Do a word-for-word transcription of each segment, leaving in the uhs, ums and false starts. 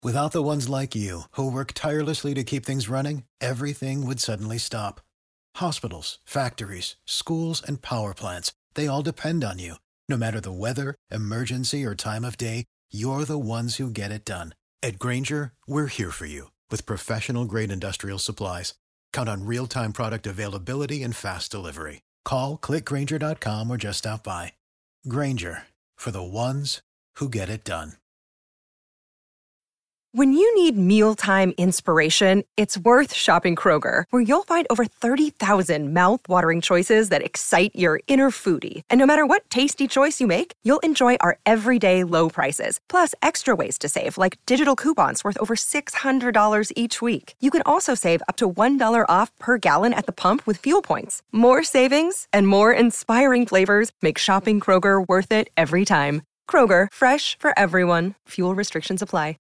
Without the ones like you, who work tirelessly to keep things running, everything would suddenly stop. Hospitals, factories, schools, and power plants, they all depend on you. No matter the weather, emergency, or time of day, you're the ones who get it done. At Grainger, we're here for you with professional-grade industrial supplies. Count on real-time product availability and fast delivery. Call, click Grainger dot com, or just stop by. Grainger, for the ones who get it done. When you need mealtime inspiration, it's worth shopping Kroger, where you'll find over thirty thousand mouth-watering choices that excite your inner foodie. And no matter what tasty choice you make, you'll enjoy our everyday low prices, plus extra ways to save, like digital coupons worth over six hundred dollars each week. You can also save up to one dollar off per gallon at the pump with fuel points. More savings and more inspiring flavors make shopping Kroger worth it every time. Kroger, fresh for everyone. Fuel restrictions apply.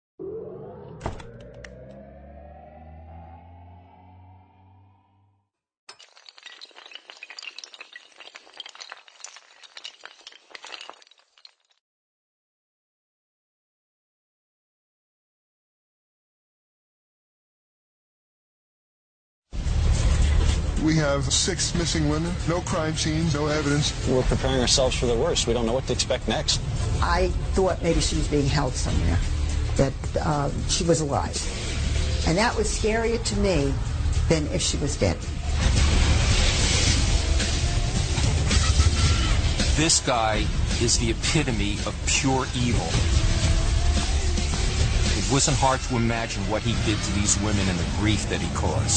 We have six missing women, no crime scenes, no evidence. We're preparing ourselves for the worst. We don't know what to expect next. I thought maybe she was being held somewhere, that uh, she was alive. And that was scarier to me than if she was dead. This guy is the epitome of pure evil. It wasn't hard to imagine what he did to these women and the grief that he caused.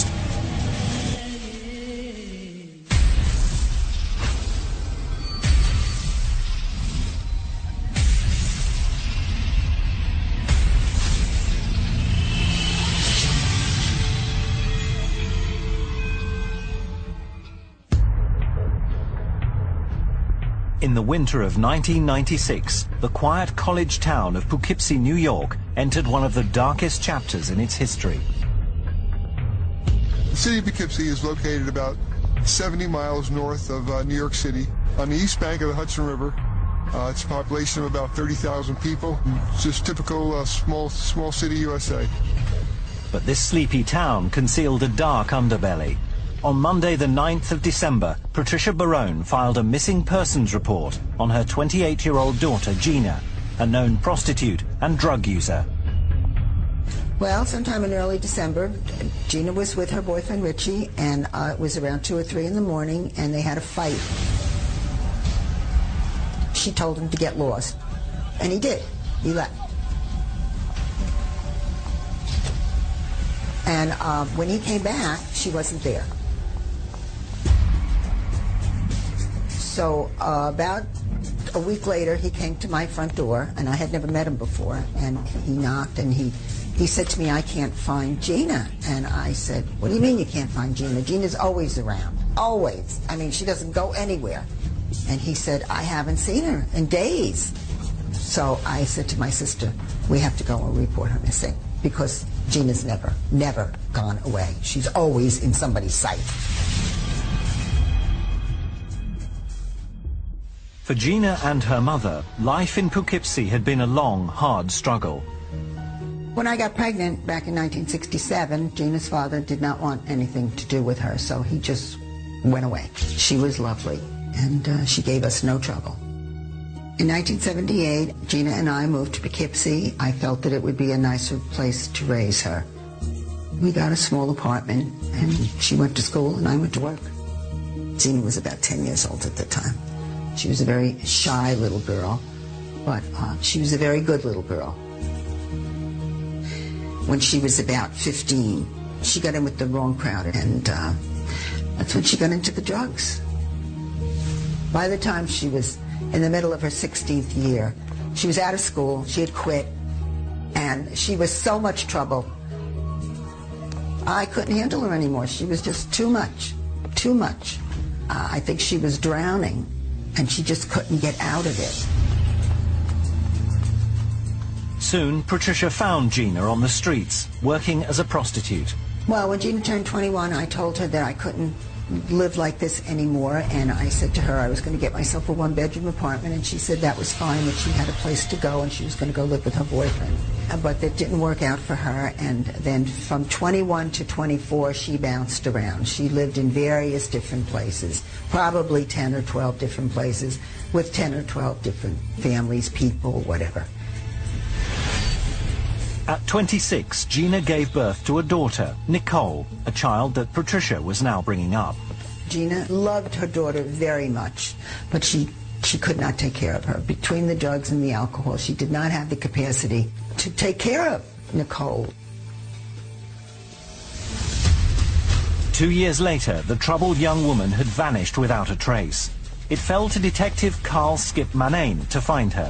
In the winter of nineteen ninety-six, the quiet college town of Poughkeepsie, New York, entered one of the darkest chapters in its history. The city of Poughkeepsie is located about seventy miles north of uh, New York City, on the east bank of the Hudson River. Uh, it's a population of about thirty thousand people. It's just typical uh, small, small city U S A. But this sleepy town concealed a dark underbelly. On Monday the ninth of December, Patricia Barone filed a missing persons report on her twenty-eight-year-old daughter, Gina, a known prostitute and drug user. Well, sometime in early December, Gina was with her boyfriend, Richie, and uh, it was around two or three in the morning, and they had a fight. She told him to get lost, and he did. He left. And uh, when he came back, she wasn't there. So uh, about a week later, he came to my front door, and I had never met him before, and he knocked, and he, he said to me, "I can't find Gina." And I said, "What do you mean you can't find Gina? Gina's always around, always. I mean, she doesn't go anywhere." And he said, "I haven't seen her in days." So I said to my sister, "We have to go and report her missing, because Gina's never, never gone away. She's always in somebody's sight." For Gina and her mother, life in Poughkeepsie had been a long, hard struggle. When I got pregnant back in nineteen sixty-seven, Gina's father did not want anything to do with her, so he just went away. She was lovely, and uh, she gave us no trouble. In nineteen seventy-eight, Gina and I moved to Poughkeepsie. I felt that it would be a nicer place to raise her. We got a small apartment, and she went to school, and I went to work. Gina was about ten years old at the time. She was a very shy little girl, but uh, she was a very good little girl. When she was about fifteen, she got in with the wrong crowd, and uh, that's when she got into the drugs. By the time she was in the middle of her sixteenth year, she was out of school, she had quit, and she was so much trouble. I couldn't handle her anymore. She was just too much, too much. Uh, I think she was drowning, and she just couldn't get out of it. Soon, Patricia found Gina on the streets, working as a prostitute. Well, when Gina turned twenty-one, I told her that I couldn't live like this anymore, and I said to her I was going to get myself a one-bedroom apartment, and she said that was fine, that she had a place to go, and she was going to go live with her boyfriend. but that didn't work out for her. And then from twenty-one to twenty-four, she bounced around. She lived in various different places, probably ten or twelve different places, with ten or twelve different families, people, whatever. At twenty-six, Gina gave birth to a daughter, Nicole, a child that Patricia was now bringing up. Gina loved her daughter very much, but she, she could not take care of her. Between the drugs and the alcohol, she did not have the capacity to take care of Nicole. Two years later, the troubled young woman had vanished without a trace. It fell to Detective Carl Skip Manane to find her.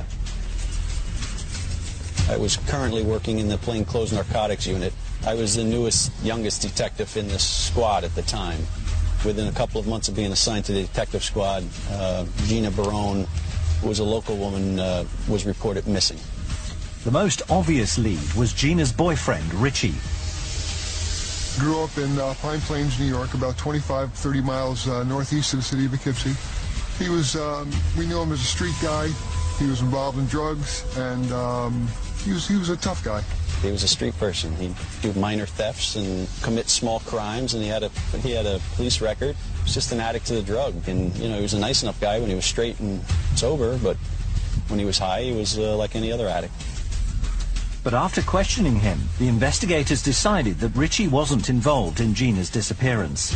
I was currently working in the plainclothes narcotics unit. I was the newest, youngest detective in the squad at the time. Within a couple of months of being assigned to the detective squad, uh, Gina Barone, who was a local woman, uh, was reported missing. The most obvious lead was Gina's boyfriend, Richie. Grew up in uh, Pine Plains, New York, about twenty-five, thirty miles uh, northeast of the city of Poughkeepsie. He was, um, we knew him as a street guy. He was involved in drugs, and um, he was, he was a tough guy. He was a street person. He'd do minor thefts and commit small crimes, and he had a he had a police record. He was just an addict to the drug, and you know he was a nice enough guy when he was straight and sober, but when he was high, he was uh, like any other addict. But after questioning him, the investigators decided that Richie wasn't involved in Gina's disappearance.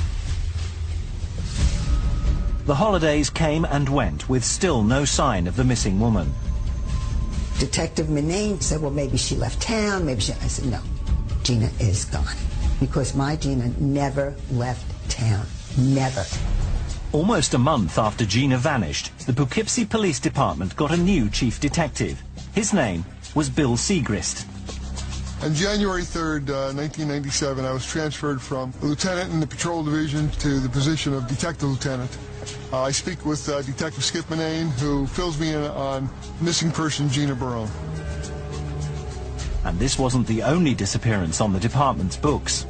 The holidays came and went with still no sign of the missing woman. Detective Manane said, well, maybe she left town, maybe she... I said, no, Gina is gone. Because my Gina never left town. Never. Almost a month after Gina vanished, the Poughkeepsie Police Department got a new chief detective. His name was Bill Segrist. On January third, uh, nineteen ninety-seven, I was transferred from a lieutenant in the patrol division to the position of detective lieutenant. Uh, I speak with uh, Detective Skip Manane, who fills me in on missing person Gina Barone. And this wasn't the only disappearance on the department's books.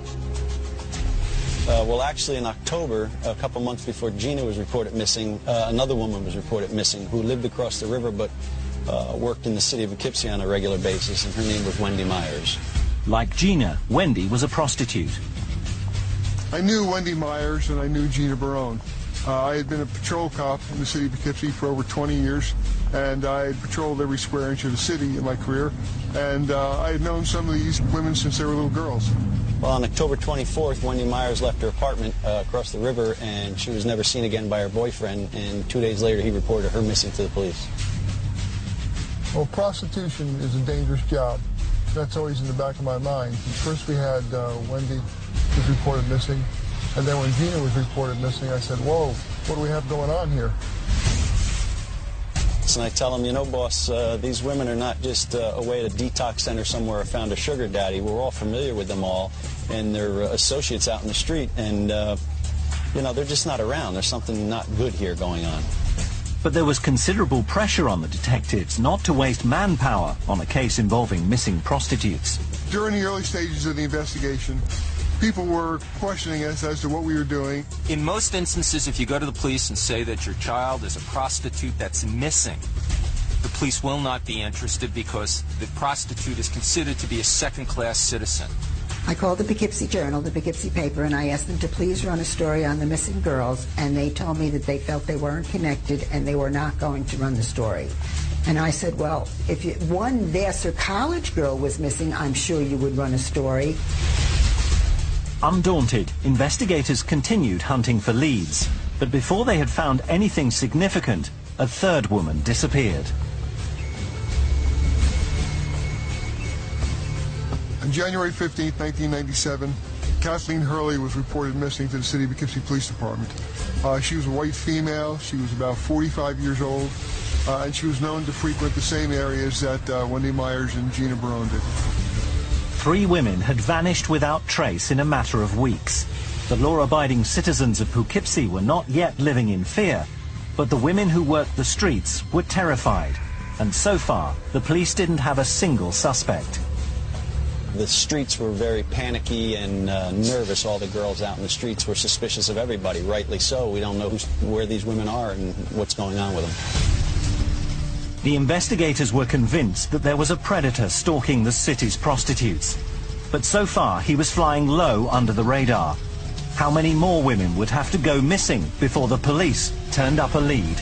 Uh, well, actually, in October, a couple months before Gina was reported missing, uh, another woman was reported missing who lived across the river but uh, worked in the city of Poughkeepsie on a regular basis, and her name was Wendy Myers. Like Gina, Wendy was a prostitute. I knew Wendy Myers and I knew Gina Barone. Uh, I had been a patrol cop in the city of Poughkeepsie for over twenty years, and I had patrolled every square inch of the city in my career, and uh, I had known some of these women since they were little girls. Well, on October twenty-fourth, Wendy Myers left her apartment uh, across the river, and she was never seen again by her boyfriend, and two days later he reported her missing to the police. Well, prostitution is a dangerous job. That's always in the back of my mind. First we had uh, Wendy was reported missing, and then when Gina was reported missing, I said, whoa, what do we have going on here? And I tell them, you know, boss, uh, these women are not just uh, away at a detox center somewhere or found a sugar daddy. We're all familiar with them all, and they're uh, associates out in the street, and, uh, you know, they're just not around. There's something not good here going on. But there was considerable pressure on the detectives not to waste manpower on a case involving missing prostitutes. During the early stages of the investigation, people were questioning us as to what we were doing. In most instances, if you go to the police and say that your child is a prostitute that's missing, the police will not be interested because the prostitute is considered to be a second-class citizen. I called the Poughkeepsie Journal, the Poughkeepsie paper, and I asked them to please run a story on the missing girls, and they told me that they felt they weren't connected and they were not going to run the story. And I said, well, if you, one Vassar College girl was missing, I'm sure you would run a story. Undaunted, investigators continued hunting for leads, but before they had found anything significant, a third woman disappeared. On January fifteenth, nineteen ninety-seven, Kathleen Hurley was reported missing to the City of Poughkeepsie Police Department. Uh, she was a white female. She was about forty-five years old, uh, and she was known to frequent the same areas that uh, Wendy Myers and Gina Barone did. Three women had vanished without trace in a matter of weeks. The law-abiding citizens of Poughkeepsie were not yet living in fear, but the women who worked the streets were terrified. And so far, the police didn't have a single suspect. The streets were very panicky and uh, nervous. All the girls out in the streets were suspicious of everybody, rightly so. We don't know who's, where these women are and what's going on with them. The investigators were convinced that there was a predator stalking the city's prostitutes. But so far, he was flying low under the radar. How many more women would have to go missing before the police turned up a lead?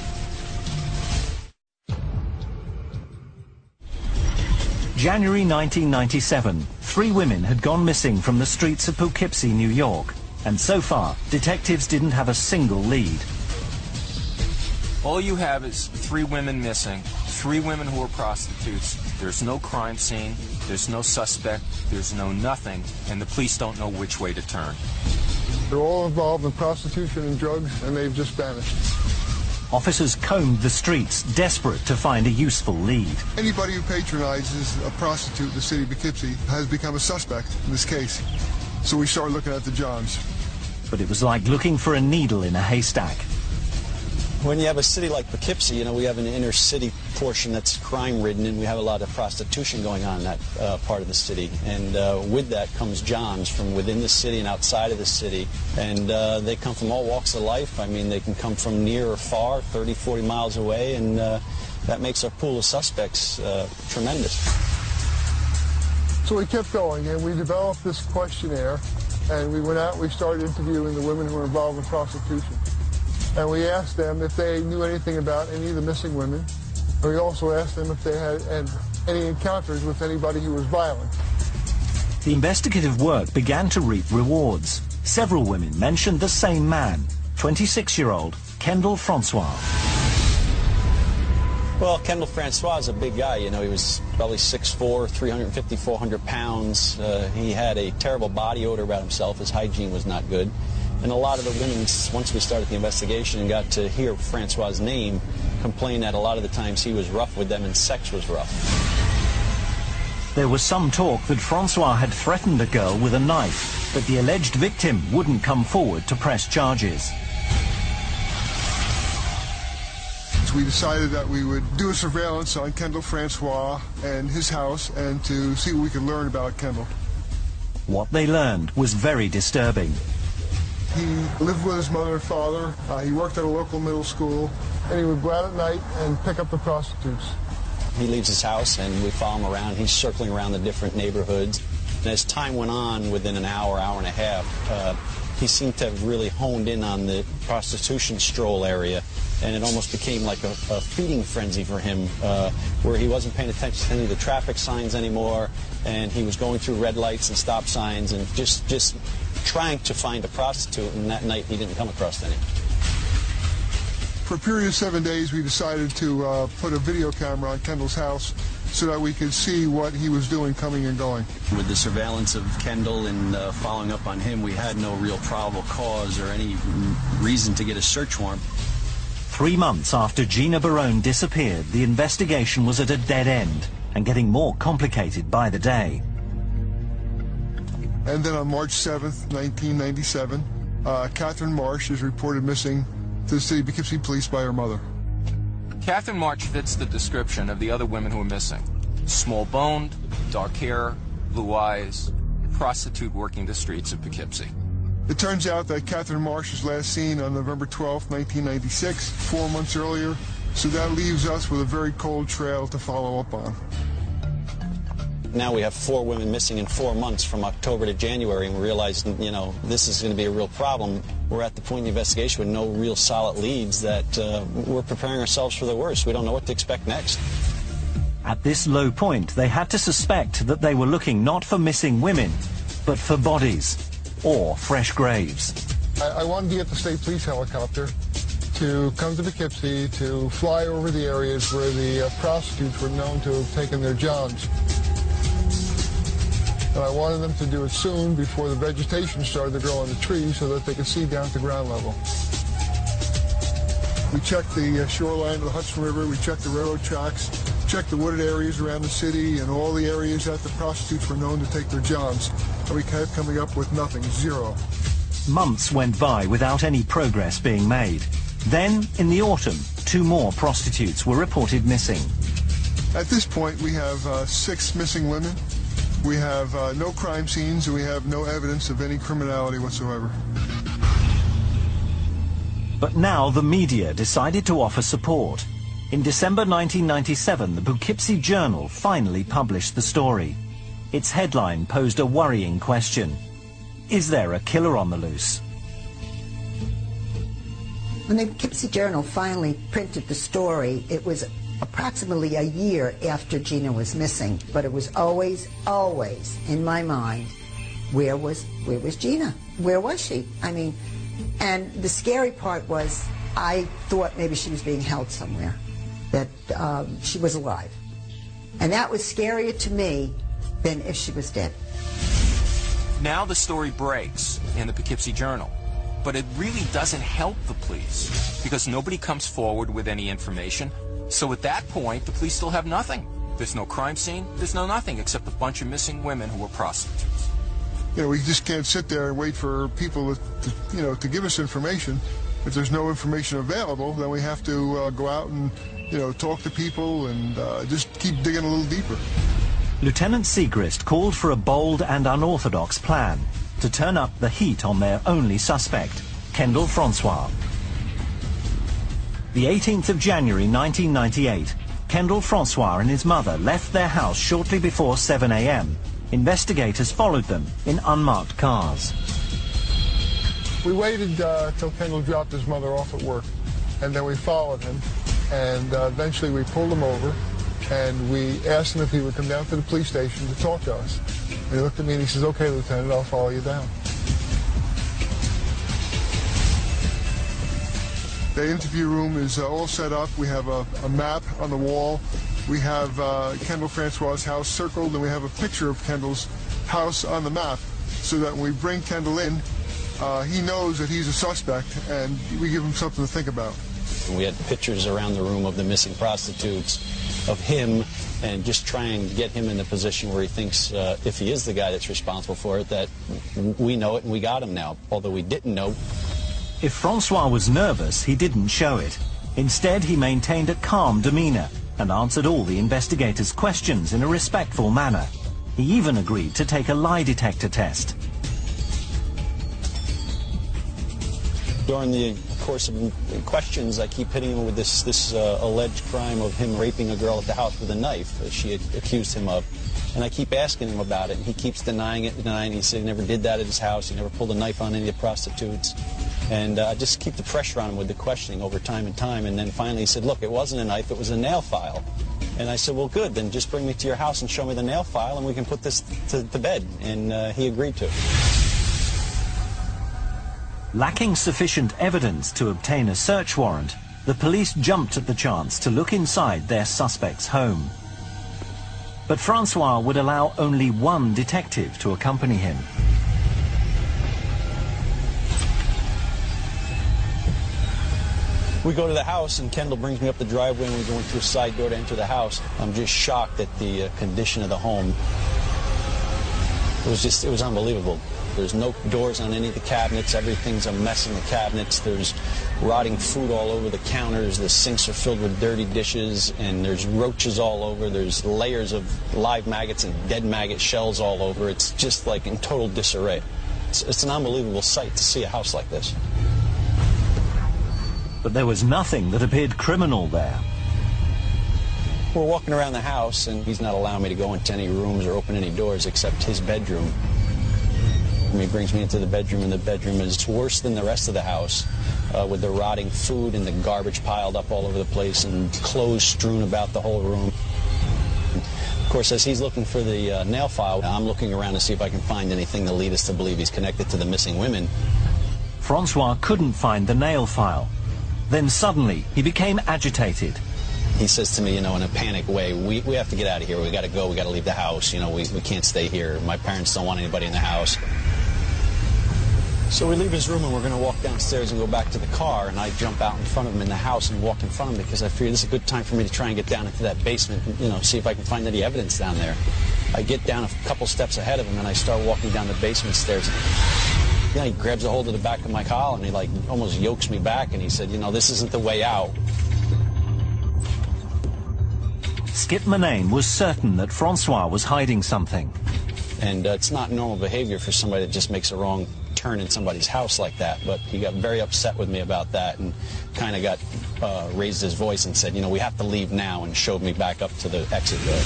January nineteen ninety-seven, three women had gone missing from the streets of Poughkeepsie, New York. And so far, detectives didn't have a single lead. All you have is three women missing, three women who are prostitutes. There's no crime scene, there's no suspect, there's no nothing, and the police don't know which way to turn. They're all involved in prostitution and drugs, and they've just vanished. Officers combed the streets, desperate to find a useful lead. Anybody who patronizes a prostitute in the city of Poughkeepsie has become a suspect in this case. So we started looking at the Johns. But it was like looking for a needle in a haystack. When you have a city like Poughkeepsie, you know, we have an inner city portion that's crime-ridden, and we have a lot of prostitution going on in that uh, part of the city. And uh, with that comes Johns from within the city and outside of the city. And uh, they come from all walks of life. I mean, they can come from near or far, thirty, forty miles away, and uh, that makes our pool of suspects uh, tremendous. So we kept going, and we developed this questionnaire, and we went out and we started interviewing the women who were involved in prostitution. And we asked them if they knew anything about any of the missing women. And we also asked them if they had, had any encounters with anybody who was violent. The investigative work began to reap rewards. Several women mentioned the same man, twenty-six-year-old Kendall Francois. Well, Kendall Francois is a big guy. You know, he was probably six foot four, three hundred fifty, four hundred pounds. Uh, he had a terrible body odor about himself. His hygiene was not good. And a lot of the women, once we started the investigation and got to hear Francois' name, complained that a lot of the times he was rough with them and sex was rough. There was some talk that Francois had threatened a girl with a knife, but the alleged victim wouldn't come forward to press charges. So we decided that we would do a surveillance on Kendall Francois and his house and to see what we could learn about Kendall. What they learned was very disturbing. He lived with his mother and father. Uh, he worked at a local middle school, and he would go out at night and pick up the prostitutes. He leaves his house, and we follow him around. He's circling around the different neighborhoods. And as time went on, within an hour, hour and a half, uh, he seemed to have really honed in on the prostitution stroll area, and it almost became like a, a feeding frenzy for him, uh, where he wasn't paying attention to any of the traffic signs anymore, and he was going through red lights and stop signs and just, just trying to find a prostitute, and that night he didn't come across any. For a period of seven days, we decided to uh, put a video camera on Kendall's house so that we could see what he was doing coming and going. With the surveillance of Kendall and uh, following up on him, we had no real probable cause or any reason to get a search warrant. Three months after Gina Barone disappeared, the investigation was at a dead end and getting more complicated by the day. And then on March seventh, nineteen ninety-seven, uh, Catherine Marsh is reported missing to the City of Poughkeepsie Police by her mother. Catherine Marsh fits the description of the other women who are missing. Small-boned, dark hair, blue eyes, prostitute working the streets of Poughkeepsie. It turns out that Catherine Marsh was last seen on November twelfth, nineteen ninety-six, four months earlier, so that leaves us with a very cold trail to follow up on. Now we have four women missing in four months from October to January, and we realize, you know, this is going to be a real problem. We're at the point in the investigation with no real solid leads that uh, we're preparing ourselves for the worst. We don't know what to expect next. At this low point, they had to suspect that they were looking not for missing women, but for bodies or fresh graves. I, I wanted to get the state police helicopter to come to Poughkeepsie to fly over the areas where the uh, prostitutes were known to have taken their jobs. And I wanted them to do it soon before the vegetation started to grow on the trees so that they could see down to ground level. We checked the uh, shoreline of the Hudson River, we checked the railroad tracks, checked the wooded areas around the city and all the areas that the prostitutes were known to take their jobs. And we kept coming up with nothing, zero. Months went by without any progress being made. Then, in the autumn, two more prostitutes were reported missing. At this point, we have uh, six missing women. We have uh, no crime scenes, and we have no evidence of any criminality whatsoever. But now the media decided to offer support. In December nineteen ninety-seven, the Poughkeepsie Journal finally published the story. Its headline posed a worrying question. Is there a killer on the loose? When the Poughkeepsie Journal finally printed the story, it was approximately a year after Gina was missing, but it was always, always in my mind, where was, where was Gina? Where was she? I mean, and the scary part was I thought maybe she was being held somewhere, that um, she was alive. And that was scarier to me than if she was dead. Now the story breaks in the Poughkeepsie Journal, but it really doesn't help the police because nobody comes forward with any information. So at that point, the police still have nothing. There's no crime scene, there's no nothing except a bunch of missing women who were prostitutes. You know, we just can't sit there and wait for people to, to you know, to give us information. If there's no information available, then we have to uh, go out and, you know, talk to people and uh, just keep digging a little deeper. Lieutenant Segrist called for a bold and unorthodox plan to turn up the heat on their only suspect, Kendall Francois. The eighteenth of January nineteen ninety-eight, Kendall Francois and his mother left their house shortly before seven a m Investigators followed them in unmarked cars. We waited uh, till Kendall dropped his mother off at work, and then we followed him, and uh, eventually we pulled him over, and we asked him if he would come down to the police station to talk to us. And he looked at me and he says, "Okay, Lieutenant, I'll follow you down." The interview room is uh, all set up. We have a, a map on the wall. We have uh, Kendall Francois' house circled, and we have a picture of Kendall's house on the map so that when we bring Kendall in, uh, he knows that he's a suspect, and we give him something to think about. We had pictures around the room of the missing prostitutes, of him, and just try and get him in the position where he thinks, uh, if he is the guy that's responsible for it, that we know it and we got him now, although we didn't know. If Francois was nervous, he didn't show it. Instead, he maintained a calm demeanor and answered all the investigators' questions in a respectful manner. He even agreed to take a lie detector test. During the course of questions, I keep hitting him with this, this uh, alleged crime of him raping a girl at the house with a knife that she had accused him of. And I keep asking him about it, and he keeps denying it, denying it. He said he never did that at his house. He never pulled a knife on any of the prostitutes. And I uh, just keep the pressure on him with the questioning over time and time. And then finally he said, "Look, it wasn't a knife, it was a nail file." And I said, "Well, good, then just bring me to your house and show me the nail file, and we can put this to, to bed." And uh, he agreed to. Lacking sufficient evidence to obtain a search warrant, the police jumped at the chance to look inside their suspect's home. But Francois would allow only one detective to accompany him. We go to the house, and Kendall brings me up the driveway, and we go into a side door to enter the house. I'm just shocked at the uh, condition of the home. It was just, it was unbelievable. There's no doors on any of the cabinets. Everything's a mess in the cabinets. There's rotting food all over the counters. The sinks are filled with dirty dishes, and there's roaches all over. There's layers of live maggots and dead maggot shells all over. It's just like in total disarray. It's, it's an unbelievable sight to see a house like this. But there was nothing that appeared criminal there. We're walking around the house, and he's not allowing me to go into any rooms or open any doors except his bedroom. And he brings me into the bedroom, and the bedroom is worse than the rest of the house, uh, with the rotting food and the garbage piled up all over the place and clothes strewn about the whole room. Of course, as he's looking for the uh, nail file, I'm looking around to see if I can find anything to lead us to believe he's connected to the missing women. Francois couldn't find the nail file. Then suddenly, he became agitated. He says to me, you know, in a panic way, we, we have to get out of here. We got to go. We got to leave the house. You know, we, we can't stay here. My parents don't want anybody in the house. So we leave his room, and we're going to walk downstairs and go back to the car, and I jump out in front of him in the house and walk in front of him because I figured this is a good time for me to try and get down into that basement and, you know, see if I can find any evidence down there. I get down a couple steps ahead of him, and I start walking down the basement stairs. You know, he grabs a hold of the back of my collar, and he, like, almost yokes me back, and he said, you know, this isn't the way out. Skip Manane was certain that Francois was hiding something. And uh, it's not normal behavior for somebody that just makes a wrong turn in somebody's house like that. But he got very upset with me about that and kind of got uh, raised his voice and said, you know, we have to leave now, and showed me back up to the exit door.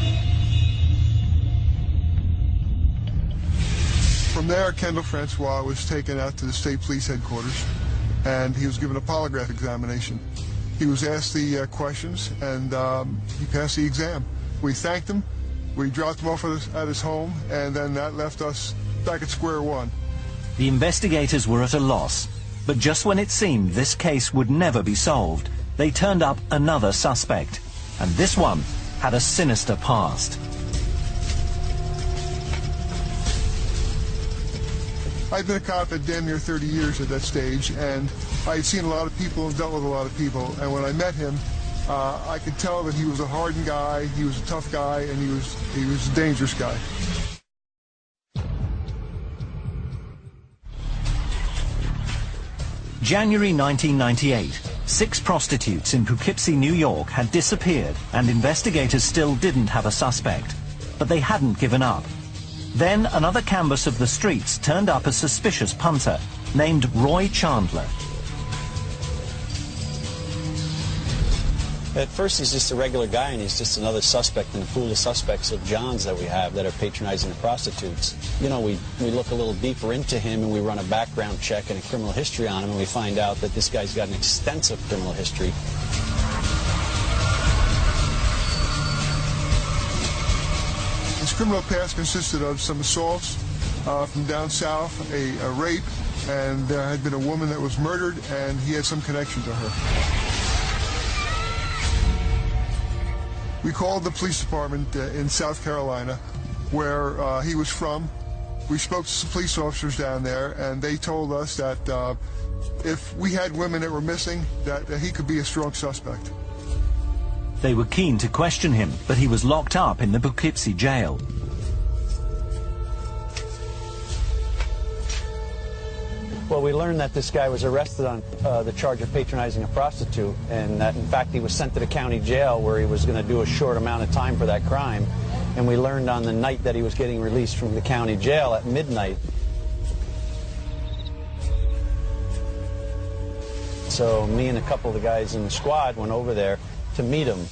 From there, Kendall Francois was taken out to the state police headquarters, and he was given a polygraph examination. He was asked the uh, questions, and um, he passed the exam. We thanked him, we dropped him off at his, at his home, and then that left us back at square one. The investigators were at a loss, but just when it seemed this case would never be solved, they turned up another suspect, and this one had a sinister past. I'd been a cop at damn near thirty years at that stage, and I had seen a lot of people and dealt with a lot of people, and when I met him, uh, I could tell that he was a hardened guy, he was a tough guy, and he was, he was a dangerous guy. January nineteen ninety-eight. Six prostitutes in Poughkeepsie, New York had disappeared, and investigators still didn't have a suspect. But they hadn't given up. Then another canvass of the streets turned up a suspicious punter named Roy Chandler. At first, he's just a regular guy, and he's just another suspect in the pool of suspects of Johns that we have that are patronizing the prostitutes. You know, we, we look a little deeper into him, and we run a background check and a criminal history on him, and we find out that this guy's got an extensive criminal history. His criminal past consisted of some assaults uh, from down south, a, a rape, and there had been a woman that was murdered, and he had some connection to her. We called the police department uh, in South Carolina, where uh, he was from. We spoke to some police officers down there, and they told us that uh, if we had women that were missing, that, that he could be a strong suspect. They were keen to question him, but he was locked up in the Poughkeepsie jail. Well, we learned that this guy was arrested on uh, the charge of patronizing a prostitute, and that, in fact, he was sent to the county jail where he was going to do a short amount of time for that crime. And we learned on the night that he was getting released from the county jail at midnight. So me and a couple of the guys in the squad went over there to meet him.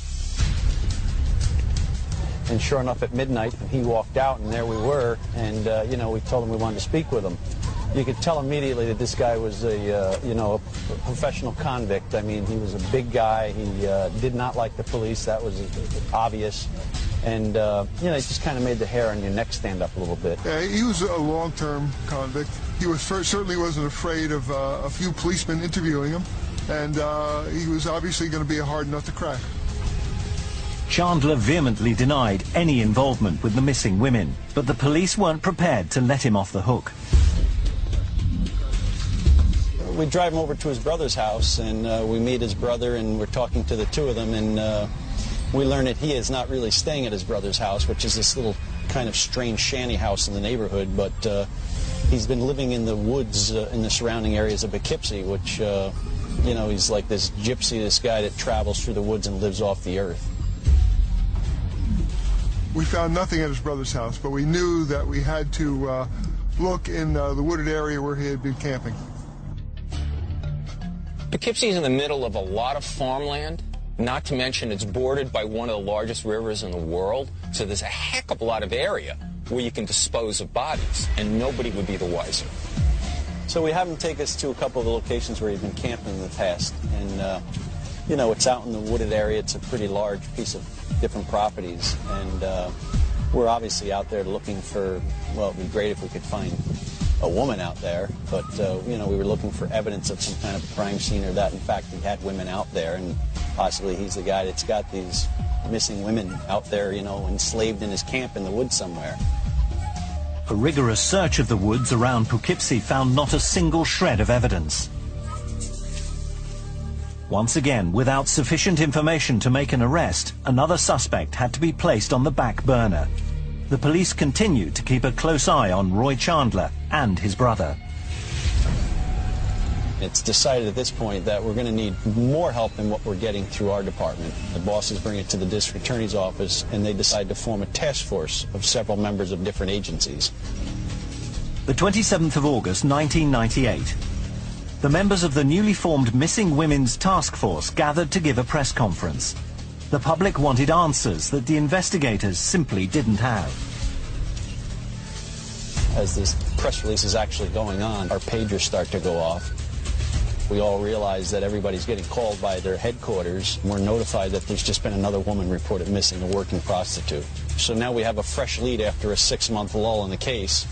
And sure enough, at midnight, he walked out, and there we were. And, uh, you know, we told him we wanted to speak with him. You could tell immediately that this guy was a, uh, you know, a professional convict. I mean, he was a big guy. He uh, did not like the police. That was obvious. And, uh, you know, it just kind of made the hair on your neck stand up a little bit. Yeah, he was a long-term convict. He was certainly wasn't afraid of uh, a few policemen interviewing him. And uh, he was obviously going to be a hard nut to crack. Chandler vehemently denied any involvement with the missing women, but the police weren't prepared to let him off the hook. We drive him over to his brother's house, and uh, we meet his brother, and we're talking to the two of them, and uh, we learn that he is not really staying at his brother's house, which is this little kind of strange shanty house in the neighborhood, but uh, he's been living in the woods uh, in the surrounding areas of Poughkeepsie, which, uh, you know, he's like this gypsy, this guy that travels through the woods and lives off the earth. We found nothing at his brother's house, but we knew that we had to uh, look in uh, the wooded area where he had been camping. Poughkeepsie is in the middle of a lot of farmland, not to mention it's bordered by one of the largest rivers in the world, so there's a heck of a lot of area where you can dispose of bodies, and nobody would be the wiser. So we have him take us to a couple of the locations where he's been camping in the past, and, uh, you know, it's out in the wooded area. It's a pretty large piece of different properties, and uh, we're obviously out there looking for, well, it'd be great if we could find a woman out there, but, uh, you know, we were looking for evidence of some kind of a crime scene, or that, in fact, he had women out there, and possibly he's the guy that's got these missing women out there, you know, enslaved in his camp in the woods somewhere. A rigorous search of the woods around Poughkeepsie found not a single shred of evidence. Once again, without sufficient information to make an arrest, another suspect had to be placed on the back burner. The police continued to keep a close eye on Roy Chandler and his brother. It's decided at this point that we're going to need more help than what we're getting through our department. The bosses bring it to the district attorney's office, and they decide to form a task force of several members of different agencies. the twenty-seventh of August nineteen ninety-eight. The members of the newly formed Missing Women's Task Force gathered to give a press conference. The public wanted answers that the investigators simply didn't have. As this press release is actually going on, our pagers start to go off. We all realize that everybody's getting called by their headquarters. We're notified that there's just been another woman reported missing, a working prostitute. So now we have a fresh lead after a six-month lull in the case.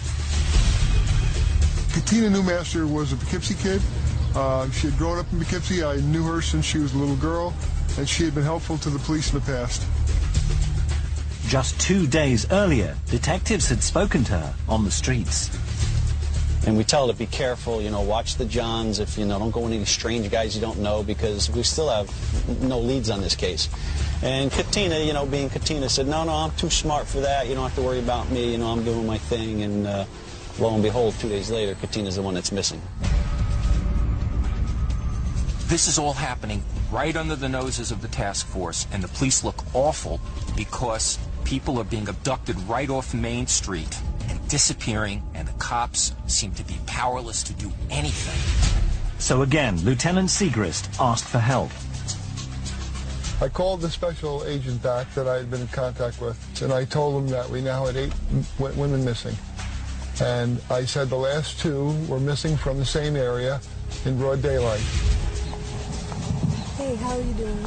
Katina Newmaster was a Poughkeepsie kid. Uh, she had grown up in Poughkeepsie. I knew her since she was a little girl, and she had been helpful to the police in the past. Just two days earlier, detectives had spoken to her on the streets. And we tell her to be careful, you know, watch the Johns, if, you know, don't go with any strange guys you don't know, because we still have no leads on this case. And Katina, you know, being Katina, said, no, no, I'm too smart for that. You don't have to worry about me. You know, I'm doing my thing. And uh, lo and behold, two days later, Katina's the one that's missing. This is all happening right under the noses of the task force, and the police look awful because people are being abducted right off Main Street and disappearing, and the cops seem to be powerless to do anything. So again, Lieutenant Segrist asked for help. I called the special agent back that I had been in contact with, and I told him that we now had eight w women missing. And I said the last two were missing from the same area in broad daylight. Hey, how are you doing?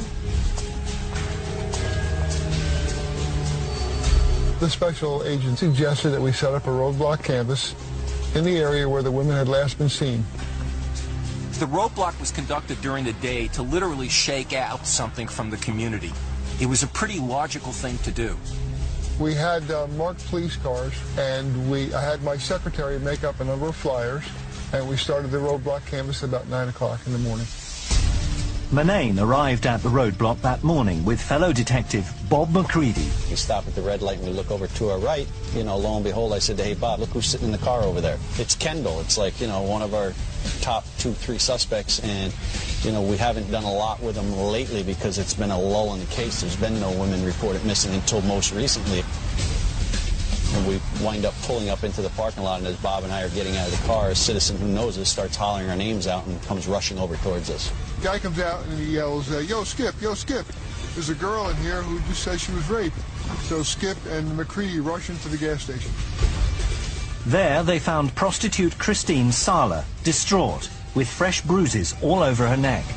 The special agent suggested that we set up a roadblock canvas in the area where the women had last been seen. The roadblock was conducted during the day to literally shake out something from the community. It was a pretty logical thing to do. We had uh, marked police cars, and we I had my secretary make up a number of flyers, and we started the roadblock canvas at about nine o'clock in the morning. Manane arrived at the roadblock that morning with fellow detective Bob McCready. We stop at the red light and we look over to our right. You know, lo and behold, I said to, hey, Bob, look who's sitting in the car over there. It's Kendall. It's like, you know, one of our top two, three suspects. And, you know, we haven't done a lot with them lately because it's been a lull in the case. There's been no women reported missing until most recently. And we wind up pulling up into the parking lot, and as Bob and I are getting out of the car, a citizen who knows us starts hollering our names out and comes rushing over towards us. Guy comes out and he yells, uh, yo, Skip, yo, Skip, there's a girl in here who just says she was raped. So Skip and McCready rush into the gas station. There they found prostitute Christine Sala, distraught, with fresh bruises all over her neck.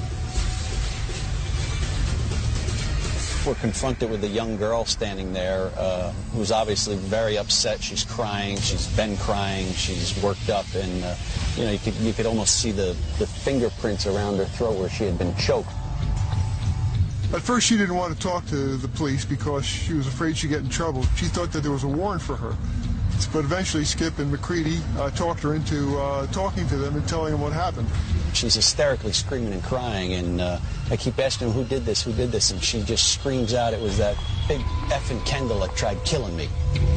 We're confronted with a young girl standing there uh, who's obviously very upset. She's crying. She's been crying. She's worked up, and uh, you know, you could you could almost see the the fingerprints around her throat where she had been choked. At first, she didn't want to talk to the police because she was afraid she'd get in trouble. She thought that there was a warrant for her. But eventually, Skip and McCready uh, talked her into uh, talking to them and telling them what happened. She's hysterically screaming and crying, and uh, I keep asking her, who did this, who did this, and she just screams out, it was that big effing Kendall that tried killing me.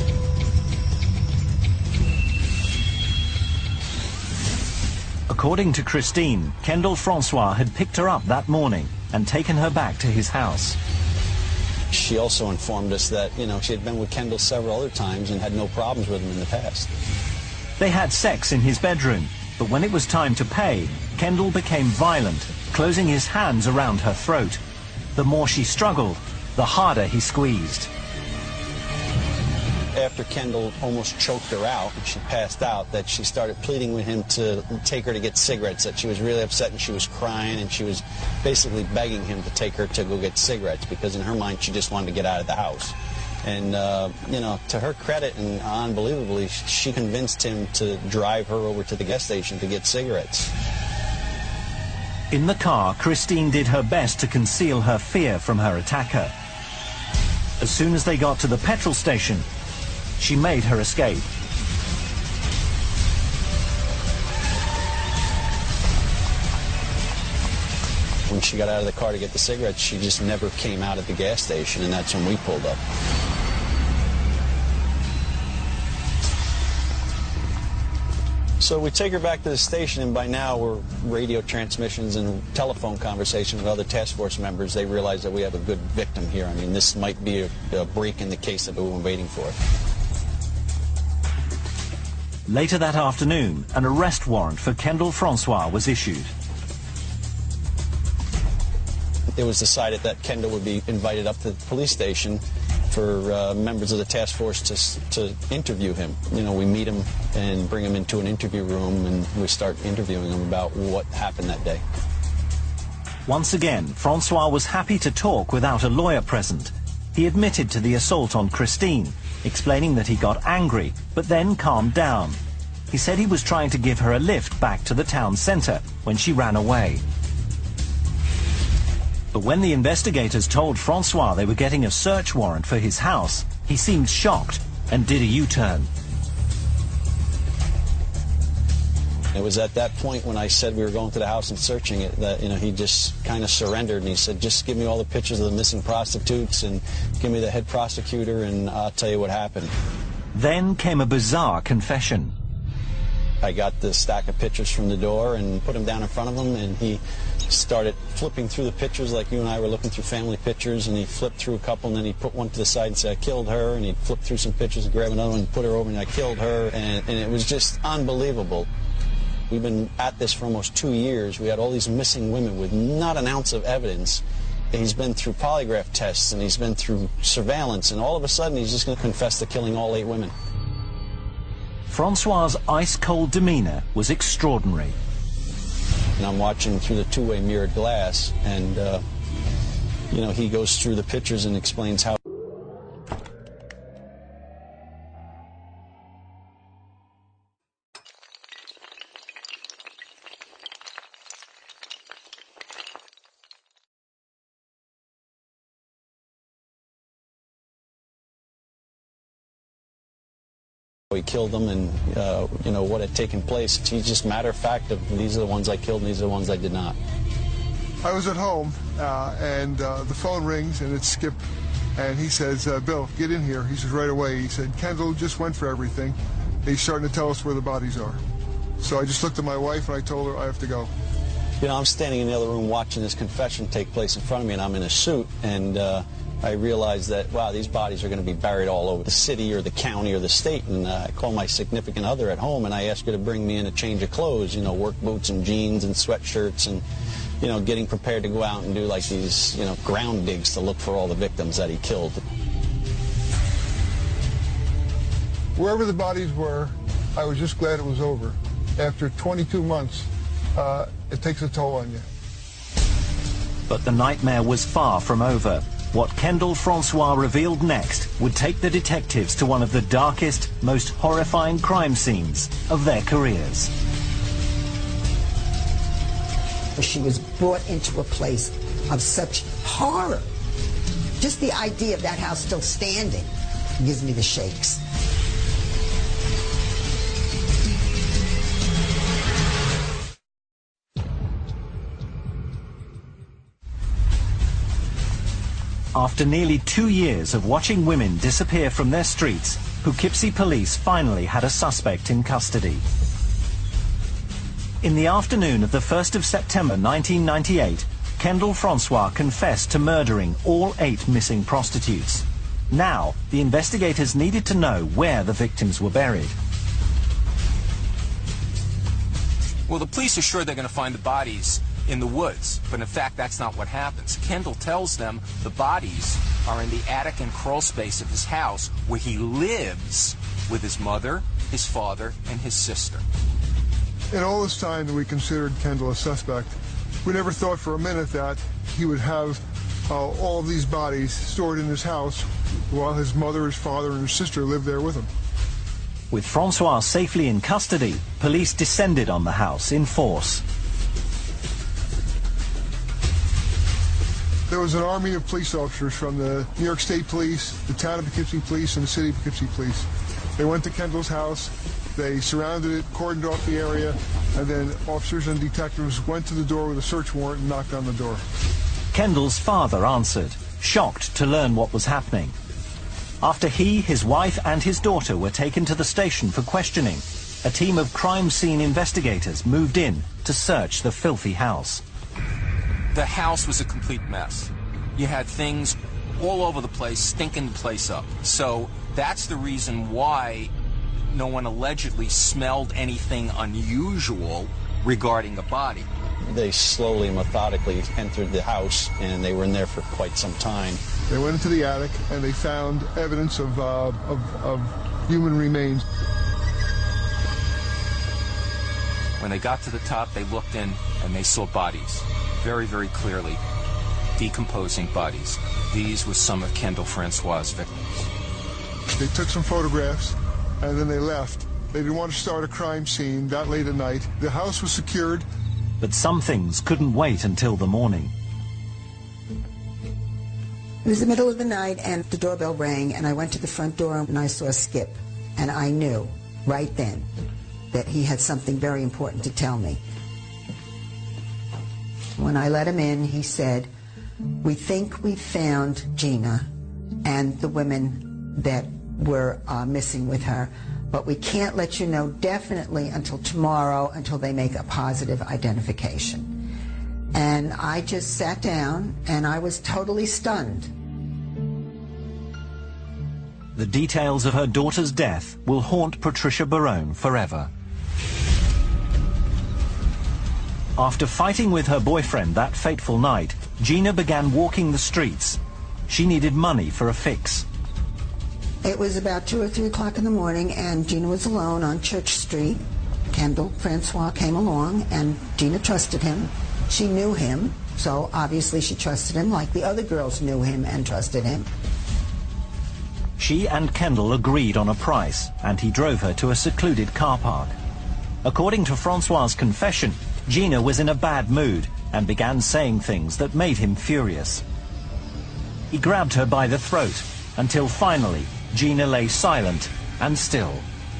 According to Christine, Kendall Francois had picked her up that morning and taken her back to his house. She also informed us that, you know, she had been with Kendall several other times and had no problems with him in the past. They had sex in his bedroom, but when it was time to pay, Kendall became violent, closing his hands around her throat. The more she struggled, the harder he squeezed. After Kendall almost choked her out and she passed out, that she started pleading with him to take her to get cigarettes, that she was really upset and she was crying, and she was basically begging him to take her to go get cigarettes because in her mind she just wanted to get out of the house. And, uh, you know, to her credit and unbelievably, she convinced him to drive her over to the gas station to get cigarettes. In the car, Christine did her best to conceal her fear from her attacker. As soon as they got to the petrol station, she made her escape. When she got out of the car to get the cigarettes, she just never came out at the gas station, and that's when we pulled up. So we take her back to the station, and by now we're radio transmissions and telephone conversation with other task force members. They realize that we have a good victim here. I mean, this might be a, a break in the case that we've been waiting for. Later that afternoon, an arrest warrant for Kendall Francois was issued. It was decided that Kendall would be invited up to the police station for uh, members of the task force to, to interview him. You know, we meet him and bring him into an interview room, and we start interviewing him about what happened that day. Once again, Francois was happy to talk without a lawyer present. He admitted to the assault on Christine, explaining that he got angry, but then calmed down. He said he was trying to give her a lift back to the town centre when she ran away. But when the investigators told Francois they were getting a search warrant for his house, he seemed shocked and did a U-turn. It was at that point when I said we were going to the house and searching it that, you know, he just kind of surrendered, and he said, just give me all the pictures of the missing prostitutes and give me the head prosecutor and I'll tell you what happened. Then came a bizarre confession. I got the stack of pictures from the door and put them down in front of him, and he started flipping through the pictures like you and I were looking through family pictures, and he flipped through a couple, and then he put one to the side and said, I killed her, and he flipped through some pictures and grabbed another one and put her over, and I killed her, and, and it was just unbelievable. We've been at this for almost two years. We had all these missing women with not an ounce of evidence. He's been through polygraph tests, and he's been through surveillance, and all of a sudden he's just going to confess to killing all eight women. Francois's ice-cold demeanor was extraordinary. And I'm watching through the two-way mirrored glass, and, uh, you know, he goes through the pictures and explains how... he killed them, and uh, you know what had taken place. He's just matter of fact of these are the ones I killed and these are the ones I did not. I was at home uh, and uh, the phone rings and it's Skip, and he says, uh, Bill, get in here. He says right away. He said, Kendall just went for everything. And he's starting to tell us where the bodies are. So I just looked at my wife and I told her I have to go. You know, I'm standing in the other room watching this confession take place in front of me, and I'm in a suit, and uh, I realized that, wow, these bodies are going to be buried all over the city or the county or the state. And uh, I call my significant other at home, and I ask her to bring me in a change of clothes, you know, work boots and jeans and sweatshirts, and, you know, getting prepared to go out and do like these, you know, ground digs to look for all the victims that he killed. Wherever the bodies were, I was just glad it was over. After twenty-two months, uh, it takes a toll on you. But the nightmare was far from over. What Kendall Francois revealed next would take the detectives to one of the darkest, most horrifying crime scenes of their careers. She was brought into a place of such horror. Just the idea of that house still standing gives me the shakes. After nearly two years of watching women disappear from their streets, Poughkeepsie police finally had a suspect in custody. In the afternoon of the first of September nineteen ninety-eight, Kendall Francois confessed to murdering all eight missing prostitutes. Now, the investigators needed to know where the victims were buried. Well, the police are sure they're going to find the bodies in the woods, but in fact that's not what happens. Kendall tells them the bodies are in the attic and crawl space of his house, where he lives with his mother, his father, and his sister. In all this time that we considered Kendall a suspect, we never thought for a minute that he would have uh, all of these bodies stored in his house while his mother, his father, and his sister lived there with him. With Francois safely in custody, police descended on the house in force. There was an army of police officers from the New York State Police, the town of Poughkeepsie Police, and the city of Poughkeepsie Police. They went to Kendall's house, they surrounded it, cordoned off the area, and then officers and detectives went to the door with a search warrant and knocked on the door. Kendall's father answered, shocked to learn what was happening. After he, his wife, and his daughter were taken to the station for questioning, a team of crime scene investigators moved in to search the filthy house. The house was a complete mess. You had things all over the place, stinking the place up. So that's the reason why no one allegedly smelled anything unusual regarding a body. They slowly, methodically entered the house, and they were in there for quite some time. They went into the attic, and they found evidence of, uh, of, of human remains. When they got to the top, they looked in, and they saw bodies, very, very clearly, decomposing bodies. These were some of Kendall Francois' victims. They took some photographs, and then they left. They didn't want to start a crime scene that late at night. The house was secured. But some things couldn't wait until the morning. It was the middle of the night, and the doorbell rang, and I went to the front door, and I saw Skip. And I knew right then that he had something very important to tell me. When I let him in, he said, "We think we found Gina and the women that were uh, missing with her, but we can't let you know definitely until tomorrow, until they make a positive identification." And I just sat down, and I was totally stunned. The details of her daughter's death will haunt Patricia Barone forever. After fighting with her boyfriend that fateful night, Gina began walking the streets. She needed money for a fix. It was about two or three o'clock in the morning, and Gina was alone on Church Street. Kendall Francois came along, and Gina trusted him. She knew him, so obviously she trusted him like the other girls knew him and trusted him. She and Kendall agreed on a price, and he drove her to a secluded car park. According to Francois' confession, Gina was in a bad mood and began saying things that made him furious. He grabbed her by the throat until finally Gina lay silent and still.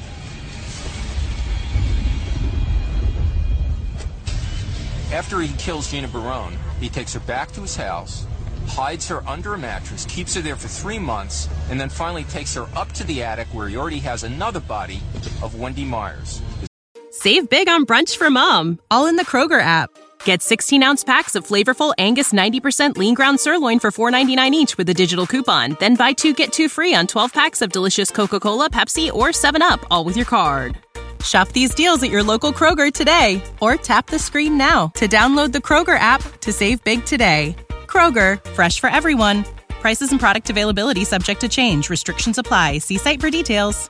After he kills Gina Barone, he takes her back to his house, hides her under a mattress, keeps her there for three months, and then finally takes her up to the attic where he already has another body of Wendy Myers. Save big on brunch for mom, all in the Kroger app. Get sixteen-ounce packs of flavorful Angus ninety percent lean ground sirloin for four ninety-nine each with a digital coupon. Then buy two, get two free on twelve packs of delicious Coca-Cola, Pepsi, or seven up, all with your card. Shop these deals at your local Kroger today, or tap the screen now to download the Kroger app to save big today. Kroger, fresh for everyone. Prices and product availability subject to change. Restrictions apply. See site for details.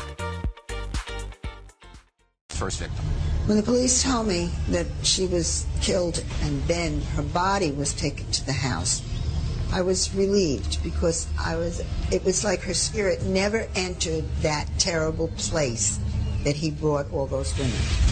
First victim. When the police told me that she was killed and then her body was taken to the house, I was relieved because I was. It was like her spirit never entered that terrible place that he brought all those women.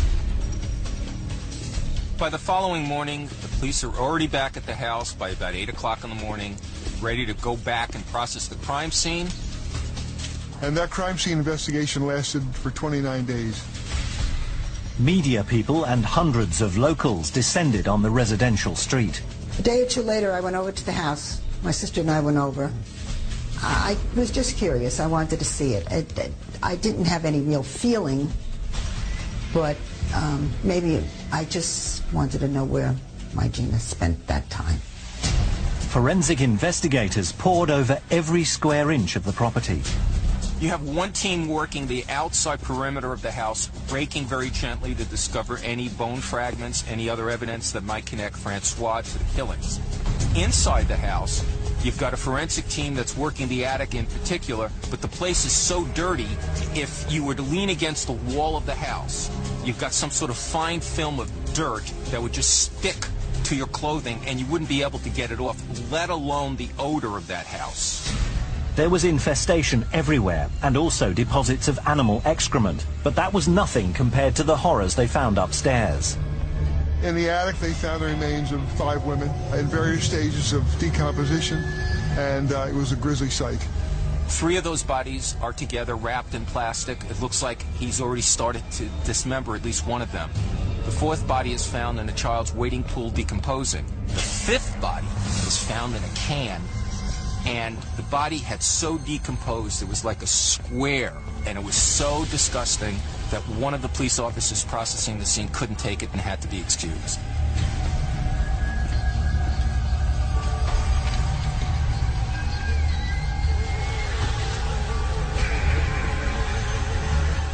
By the following morning, the police are already back at the house by about eight o'clock in the morning, ready to go back and process the crime scene. And that crime scene investigation lasted for twenty-nine days. Media people and hundreds of locals descended on the residential street. A day or two later, I went over to the house. My sister and I went over. I was just curious. I wanted to see it. it, it I didn't have any real feeling, but um, maybe I just wanted to know where my Gina spent that time. Forensic investigators pored over every square inch of the property. You have one team working the outside perimeter of the house, breaking very gently to discover any bone fragments, any other evidence that might connect Francois to the killings. Inside the house, you've got a forensic team that's working the attic in particular, but the place is so dirty, if you were to lean against the wall of the house, you've got some sort of fine film of dirt that would just stick to your clothing and you wouldn't be able to get it off, let alone the odor of that house. There was infestation everywhere and also deposits of animal excrement, but that was nothing compared to the horrors they found upstairs. In the attic, they found the remains of five women in various stages of decomposition, and uh, it was a grisly sight. Three of those bodies are together, wrapped in plastic. It looks like he's already started to dismember at least one of them. The fourth body is found in a child's wading pool decomposing. The fifth body is found in a can, and the body had so decomposed it was like a square, and it was so disgusting that one of the police officers processing the scene couldn't take it and had to be excused.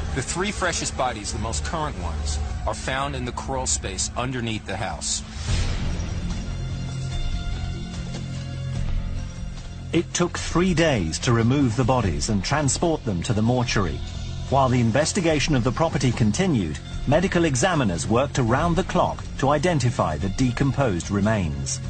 The three freshest bodies, the most current ones, are found in the crawl space underneath the house. It took three days to remove the bodies and transport them to the mortuary. While the investigation of the property continued, medical examiners worked around the clock to identify the decomposed remains.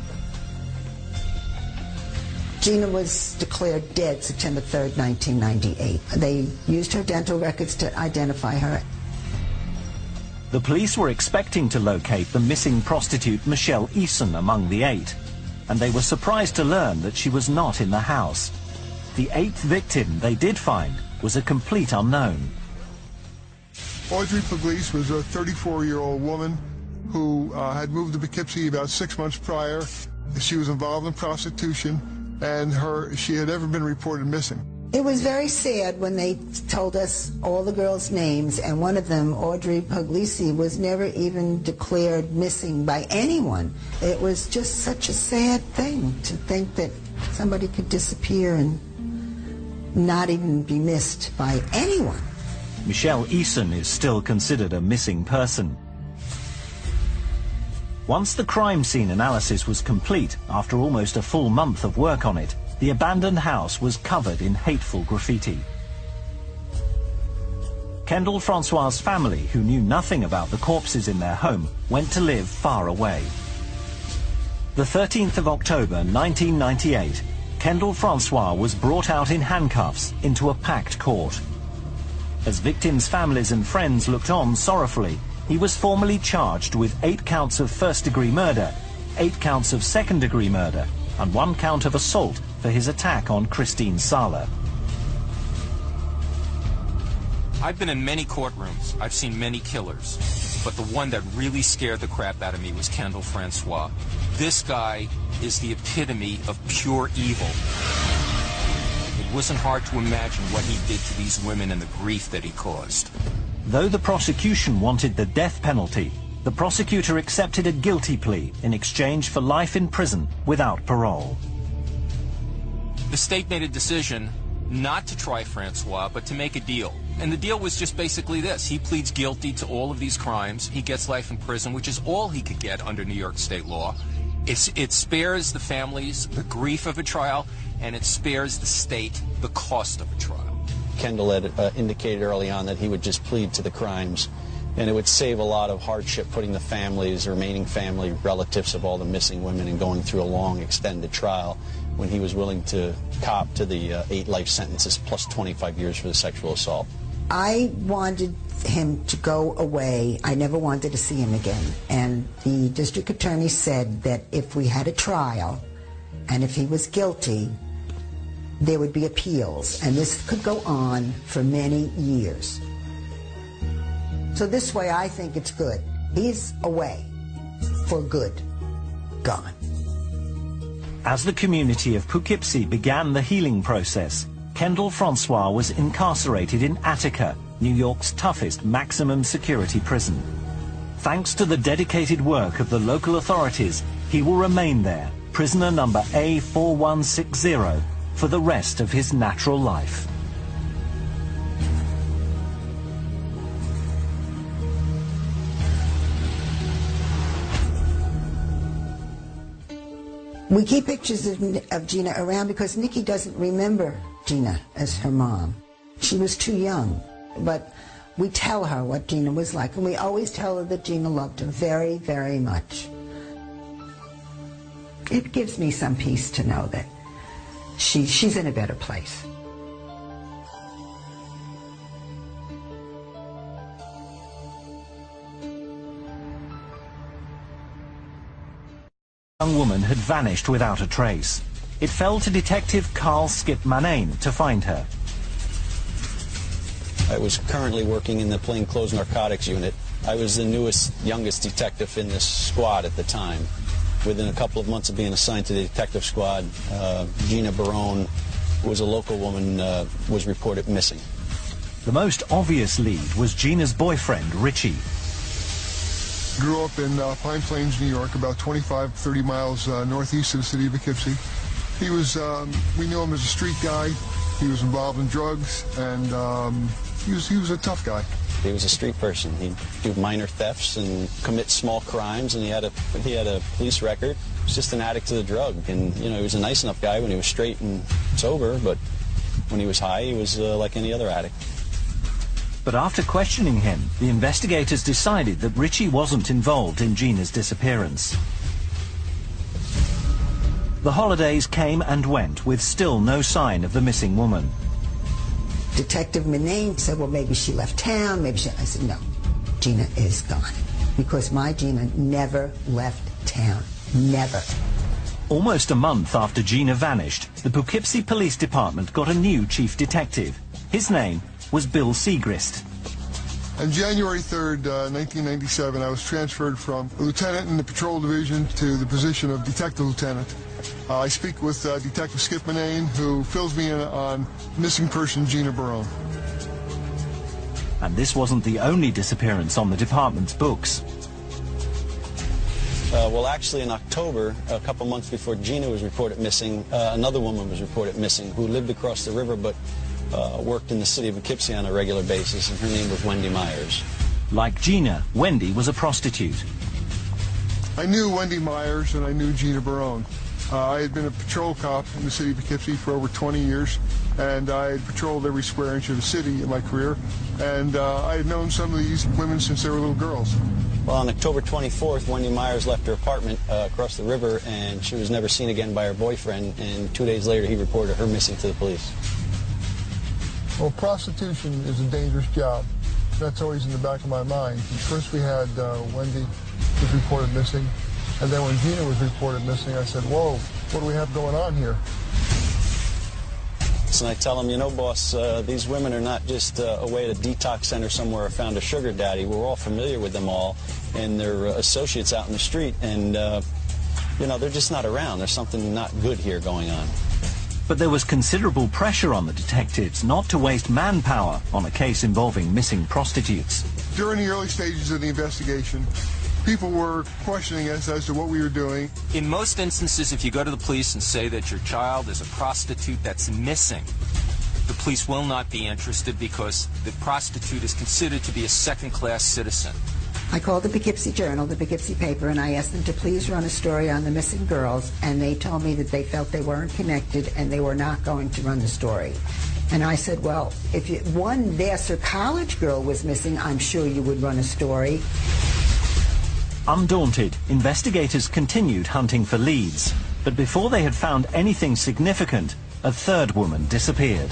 Gina was declared dead September third, nineteen ninety-eight. They used her dental records to identify her. The police were expecting to locate the missing prostitute Michelle Eason among the eight, and they were surprised to learn that she was not in the house. The eighth victim they did find was a complete unknown. Audrey Puglisi was a thirty-four-year-old woman who uh, had moved to Poughkeepsie about six months prior. She was involved in prostitution, and her she had never been reported missing. It was very sad when they told us all the girls' names, and one of them, Audrey Puglisi, was never even declared missing by anyone. It was just such a sad thing to think that somebody could disappear and not even be missed by anyone. Michelle Eason is still considered a missing person. Once the crime scene analysis was complete, after almost a full month of work on it, the abandoned house was covered in hateful graffiti. Kendall Francois' family, who knew nothing about the corpses in their home, went to live far away. The thirteenth of October nineteen ninety-eight, Kendall Francois was brought out in handcuffs into a packed court. As victims' families and friends looked on sorrowfully, he was formally charged with eight counts of first-degree murder, eight counts of second-degree murder, and one count of assault for his attack on Christine Sala. I've been in many courtrooms. I've seen many killers. But the one that really scared the crap out of me was Kendall Francois. This guy is the epitome of pure evil. It wasn't hard to imagine what he did to these women and the grief that he caused. Though the prosecution wanted the death penalty, the prosecutor accepted a guilty plea in exchange for life in prison without parole. The state made a decision not to try Francois, but to make a deal. And the deal was just basically this. He pleads guilty to all of these crimes. He gets life in prison, which is all he could get under New York state law. It's, it spares the families the grief of a trial, and it spares the state the cost of a trial. Kendall had uh, indicated early on that he would just plead to the crimes, and it would save a lot of hardship putting the families, the remaining family, relatives of all the missing women and going through a long, extended trial when he was willing to cop to the uh, eight life sentences plus twenty-five years for the sexual assault. I wanted him to go away. I never wanted to see him again. And the district attorney said that if we had a trial and if he was guilty, there would be appeals. And this could go on for many years. So this way, I think it's good. He's away for good. Gone. As the community of Poughkeepsie began the healing process, Kendall Francois was incarcerated in Attica, New York's toughest maximum security prison. Thanks to the dedicated work of the local authorities, he will remain there, prisoner number A four one six zero, for the rest of his natural life. We keep pictures of, of Gina around because Nikki doesn't remember Gina as her mom. She was too young, but we tell her what Gina was like, and we always tell her that Gina loved her very, very much. It gives me some peace to know that she, she's in a better place. The young woman had vanished without a trace. It fell to Detective Carl Skip Manane to find her. I was currently working in the plainclothes narcotics unit. I was the newest, youngest detective in this squad at the time. Within a couple of months of being assigned to the detective squad, uh, Gina Barone, who was a local woman, uh, was reported missing. The most obvious lead was Gina's boyfriend, Richie. Grew up in uh, Pine Plains, New York, about twenty-five, thirty miles uh, northeast of the city of Poughkeepsie. He was, um, we knew him as a street guy. He was involved in drugs, and um, he was, he was a tough guy. He was a street person. He'd do minor thefts and commit small crimes, and he had a he had a police record. He was just an addict to the drug, and you know he was a nice enough guy when he was straight and sober, but when he was high, he was uh, like any other addict. But after questioning him, the investigators decided that Richie wasn't involved in Gina's disappearance. The holidays came and went with still no sign of the missing woman. Detective Manane said, well, maybe she left town, maybe she... I said, no, Gina is gone. Because my Gina never left town. Never. Almost a month after Gina vanished, the Poughkeepsie Police Department got a new chief detective. His name was Bill Segrist. On January third, uh, nineteen ninety-seven, I was transferred from a lieutenant in the patrol division to the position of detective lieutenant. Uh, I speak with uh, Detective Skip Manane, who fills me in on missing person Gina Barone. And this wasn't the only disappearance on the department's books. Uh, well, actually, in October, a couple months before Gina was reported missing, uh, another woman was reported missing who lived across the river but uh, worked in the city of Poughkeepsie on a regular basis, and her name was Wendy Myers. Like Gina, Wendy was a prostitute. I knew Wendy Myers and I knew Gina Barone. Uh, I had been a patrol cop in the city of Poughkeepsie for over twenty years, and I had patrolled every square inch of the city in my career, and uh, I had known some of these women since they were little girls. Well, on October twenty-fourth, Wendy Myers left her apartment uh, across the river, and she was never seen again by her boyfriend, and two days later he reported her missing to the police. Well, prostitution is a dangerous job. That's always in the back of my mind. First we had uh, Wendy was reported missing, and then when Gina was reported missing, I said, whoa, what do we have going on here? So I tell them, you know, boss, uh, these women are not just uh, away at a detox center somewhere or found a sugar daddy. We're all familiar with them all, and they're uh, associates out in the street, and, uh, you know, they're just not around. There's something not good here going on. But there was considerable pressure on the detectives not to waste manpower on a case involving missing prostitutes. During the early stages of the investigation, people were questioning us as to what we were doing. In most instances, if you go to the police and say that your child is a prostitute that's missing, the police will not be interested because the prostitute is considered to be a second-class citizen. I called the Poughkeepsie Journal, the Poughkeepsie paper, and I asked them to please run a story on the missing girls, and they told me that they felt they weren't connected and they were not going to run the story. And I said, well, if you, one Vassar College girl was missing, I'm sure you would run a story. Undaunted, investigators continued hunting for leads, but before they had found anything significant, a third woman disappeared.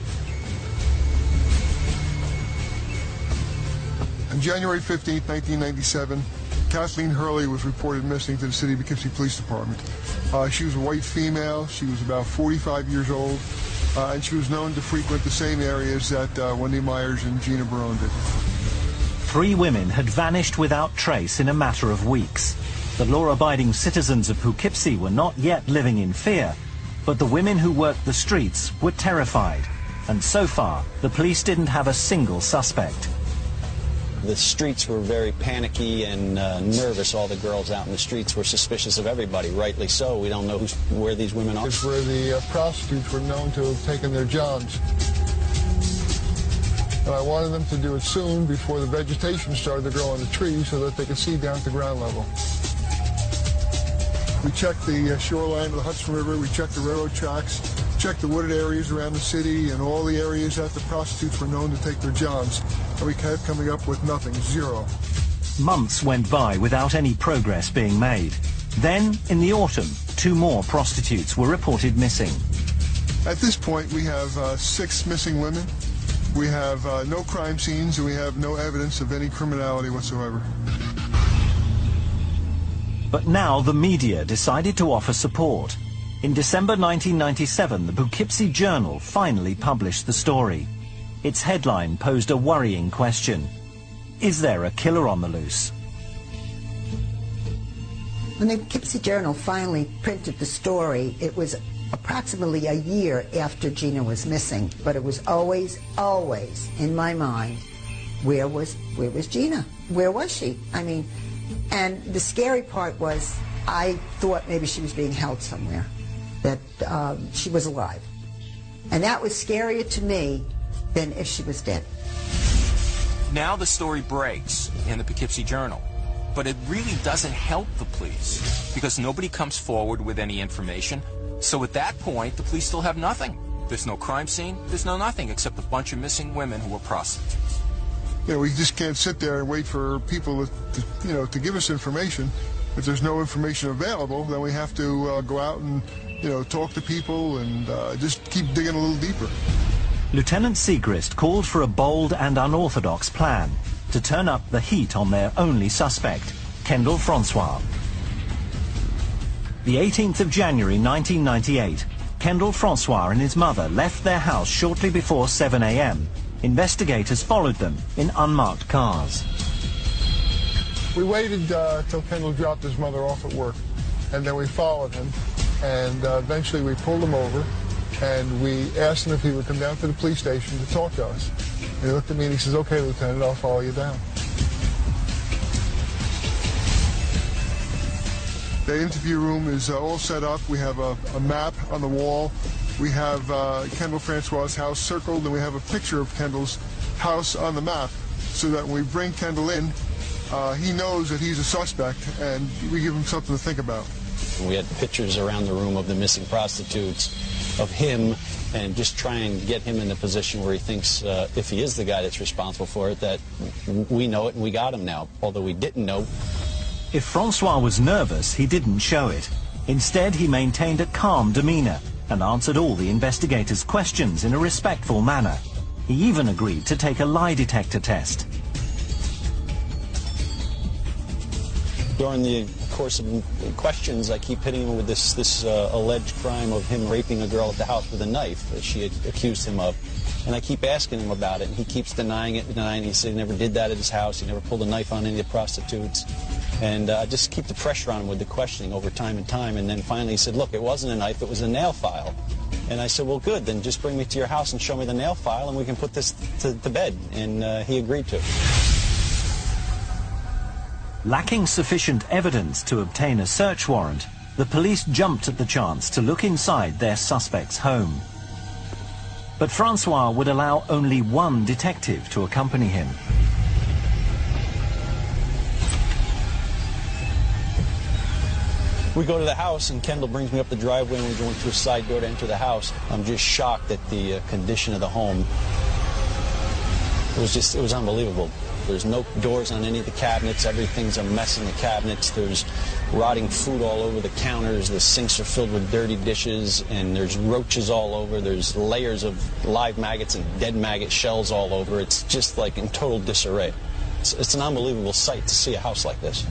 On January fifteenth, nineteen ninety-seven, Kathleen Hurley was reported missing to the City of Poughkeepsie Police Department. Uh, she was a white female, she was about forty-five years old, uh, and she was known to frequent the same areas that uh, Wendy Myers and Gina Barone did. Three women had vanished without trace in a matter of weeks. The law-abiding citizens of Poughkeepsie were not yet living in fear, but the women who worked the streets were terrified. And so far, the police didn't have a single suspect. The streets were very panicky and uh, nervous. All the girls out in the streets were suspicious of everybody, rightly so. We don't know who's, where these women are. It's where the uh, prostitutes were known to have taken their johns. And I wanted them to do it soon before the vegetation started to grow on the trees so that they could see down to ground level. We checked the uh, shoreline of the Hudson River, we checked the railroad tracks, checked the wooded areas around the city and all the areas that the prostitutes were known to take their johns. And we kept coming up with nothing, zero. Months went by without any progress being made. Then, in the autumn, two more prostitutes were reported missing. At this point, we have uh, six missing women. We have uh, no crime scenes, and we have no evidence of any criminality whatsoever. But now the media decided to offer support. In December nineteen ninety-seven, the Poughkeepsie Journal finally published the story. Its headline posed a worrying question. Is there a killer on the loose? When the Poughkeepsie Journal finally printed the story, it was approximately a year after Gina was missing, but it was always, always in my mind, where was, where was Gina? Where was she? I mean, and the scary part was I thought maybe she was being held somewhere, that um, she was alive. And that was scarier to me than if she was dead. Now the story breaks in the Poughkeepsie Journal. But it really doesn't help the police because nobody comes forward with any information. So at that point, the police still have nothing. There's no crime scene. There's no nothing except a bunch of missing women who were prostitutes. You know, we just can't sit there and wait for people to, to you know, to give us information. If there's no information available, then we have to uh, go out and, you know, talk to people and uh, just keep digging a little deeper. Lieutenant Siegrist called for a bold and unorthodox plan to turn up the heat on their only suspect, Kendall Francois. The eighteenth of January nineteen ninety-eight, Kendall Francois and his mother left their house shortly before seven a m Investigators followed them in unmarked cars. We waited uh, till Kendall dropped his mother off at work, and then we followed him, and uh, eventually we pulled him over, and we asked him if he would come down to the police station to talk to us. And he looked at me and he says, "Okay, Lieutenant, I'll follow you down." The interview room is uh, all set up. We have a, a map on the wall. We have uh, Kendall Francois' house circled, and we have a picture of Kendall's house on the map, so that when we bring Kendall in, uh, he knows that he's a suspect, and we give him something to think about. We had pictures around the room of the missing prostitutes, of him, and just try and get him in the position where he thinks, uh, if he is the guy that's responsible for it, that we know it and we got him now, although we didn't know. If Francois was nervous, he didn't show it. Instead, he maintained a calm demeanor and answered all the investigators' questions in a respectful manner. He even agreed to take a lie detector test. During the course of questions, I keep hitting him with this, this uh, alleged crime of him raping a girl at the house with a knife that she had accused him of. And I keep asking him about it, and he keeps denying it, denying it. He said he never did that at his house. He never pulled a knife on any of the prostitutes. And I uh, just keep the pressure on him with the questioning over time and time. And then finally he said, "Look, it wasn't a knife, it was a nail file." And I said, "Well, good, then just bring me to your house and show me the nail file, and we can put this to, to bed." And uh, he agreed to. Lacking sufficient evidence to obtain a search warrant, the police jumped at the chance to look inside their suspect's home. But Francois would allow only one detective to accompany him. We go to the house, and Kendall brings me up the driveway, and we go into a side door to enter the house. I'm just shocked at the uh, condition of the home. It was just, it was unbelievable. There's no doors on any of the cabinets. Everything's a mess in the cabinets. There's rotting food all over the counters. The sinks are filled with dirty dishes, and there's roaches all over. There's layers of live maggots and dead maggot shells all over. It's just like in total disarray. It's, it's an unbelievable sight to see a house like this.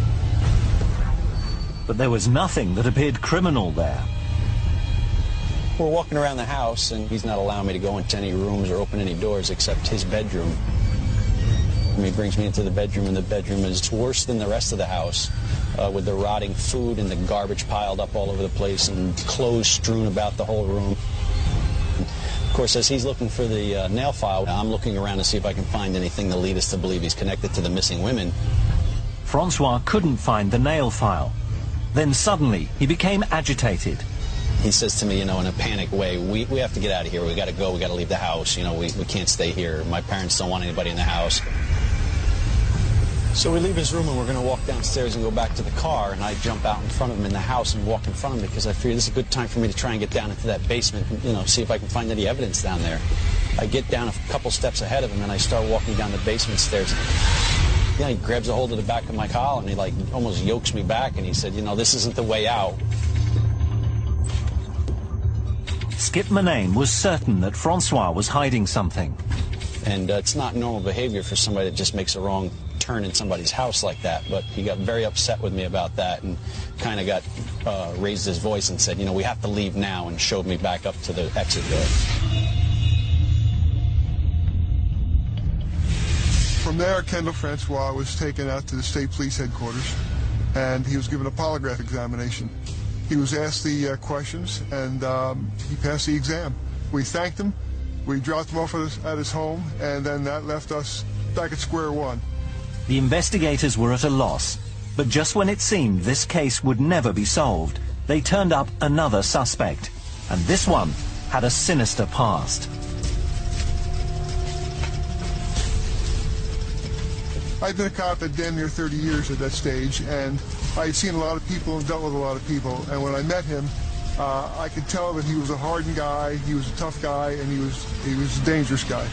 But there was nothing that appeared criminal there. We're walking around the house, and he's not allowing me to go into any rooms or open any doors except his bedroom. And he brings me into the bedroom, and the bedroom is worse than the rest of the house, uh, with the rotting food and the garbage piled up all over the place and clothes strewn about the whole room. Of course, as he's looking for the uh, nail file, I'm looking around to see if I can find anything to lead us to believe he's connected to the missing women. Francois couldn't find the nail file. Then suddenly, he became agitated. He says to me, you know, in a panic way, we, we have to get out of here. We got to go. We got to leave the house. You know, we, we can't stay here. My parents don't want anybody in the house. So we leave his room, and we're going to walk downstairs and go back to the car, and I jump out in front of him in the house and walk in front of him because I figure this is a good time for me to try and get down into that basement and, you know, see if I can find any evidence down there. I get down a couple steps ahead of him, and I start walking down the basement stairs. You know, he grabs a hold of the back of my collar, and he, like, almost yokes me back, and he said, you know, this isn't the way out. Skip Murnane was certain that Francois was hiding something. And uh, it's not normal behavior for somebody that just makes a wrong turn in somebody's house like that, but he got very upset with me about that and kind of got uh, raised his voice and said, you know, we have to leave now, and showed me back up to the exit door. From there, Kendall Francois was taken out to the state police headquarters, and he was given a polygraph examination. He was asked the uh, questions, and um, he passed the exam. We thanked him, we dropped him off at his, at his home, and then that left us back at square one. The investigators were at a loss, but just when it seemed this case would never be solved, they turned up another suspect, and this one had a sinister past. I'd been a cop at damn near thirty years at that stage, and I had seen a lot of people and dealt with a lot of people. And when I met him, uh, I could tell that he was a hardened guy, he was a tough guy, and he was he was a dangerous guy.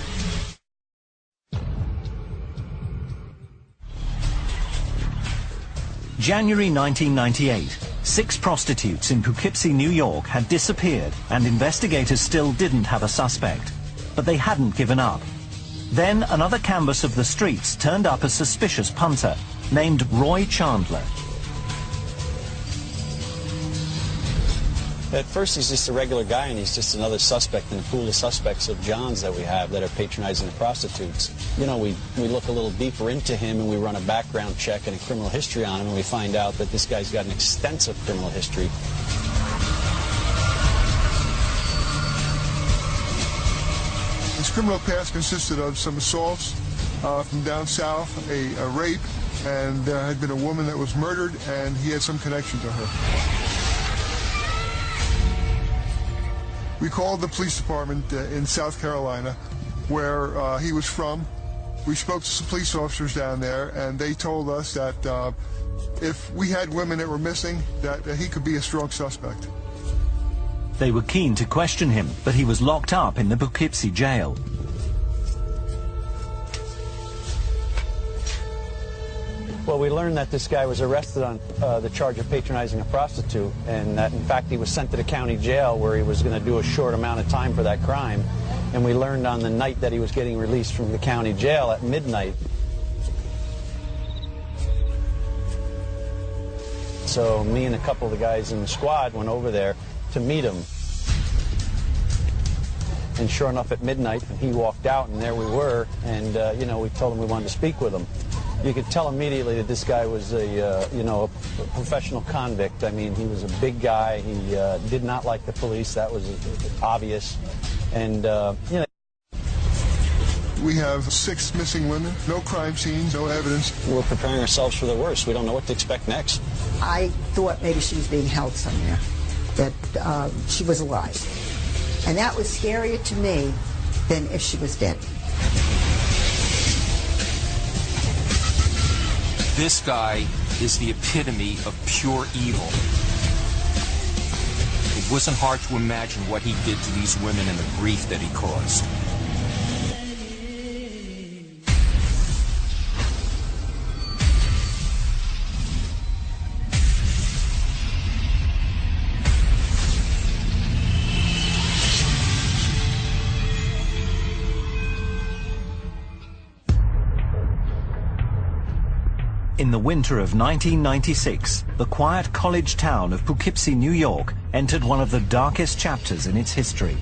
January nineteen ninety-eight. Six prostitutes in Poughkeepsie, New York had disappeared, and investigators still didn't have a suspect. But they hadn't given up. Then another canvas of the streets turned up a suspicious punter named Roy Chandler. At first, he's just a regular guy, and he's just another suspect in the pool of suspects of Johns that we have that are patronizing the prostitutes. You know, we, we look a little deeper into him, and we run a background check and a criminal history on him, and we find out that this guy's got an extensive criminal history. His criminal past consisted of some assaults uh, from down south, a, a rape, and there had been a woman that was murdered, and he had some connection to her. We called the police department uh, in South Carolina, where uh, he was from. We spoke to some police officers down there, and they told us that uh, if we had women that were missing, that, that he could be a strong suspect. They were keen to question him, but he was locked up in the Poughkeepsie jail. Well, we learned that this guy was arrested on uh, the charge of patronizing a prostitute, and that, in fact, he was sent to the county jail where he was going to do a short amount of time for that crime. And we learned on the night that he was getting released from the county jail at midnight. So me and a couple of the guys in the squad went over there to meet him. And sure enough, at midnight, he walked out, and there we were, and, uh, you know, we told him we wanted to speak with him. You could tell immediately that this guy was a, uh, you know, a professional convict. I mean, he was a big guy. He uh, did not like the police. That was obvious. And, uh, you know. We have six missing women, no crime scenes, no evidence. We're preparing ourselves for the worst. We don't know what to expect next. I thought maybe she was being held somewhere, that uh, she was alive. And that was scarier to me than if she was dead. This guy is the epitome of pure evil. It wasn't hard to imagine what he did to these women and the grief that he caused. In the winter of nineteen ninety-six, the quiet college town of Poughkeepsie, New York, entered one of the darkest chapters in its history.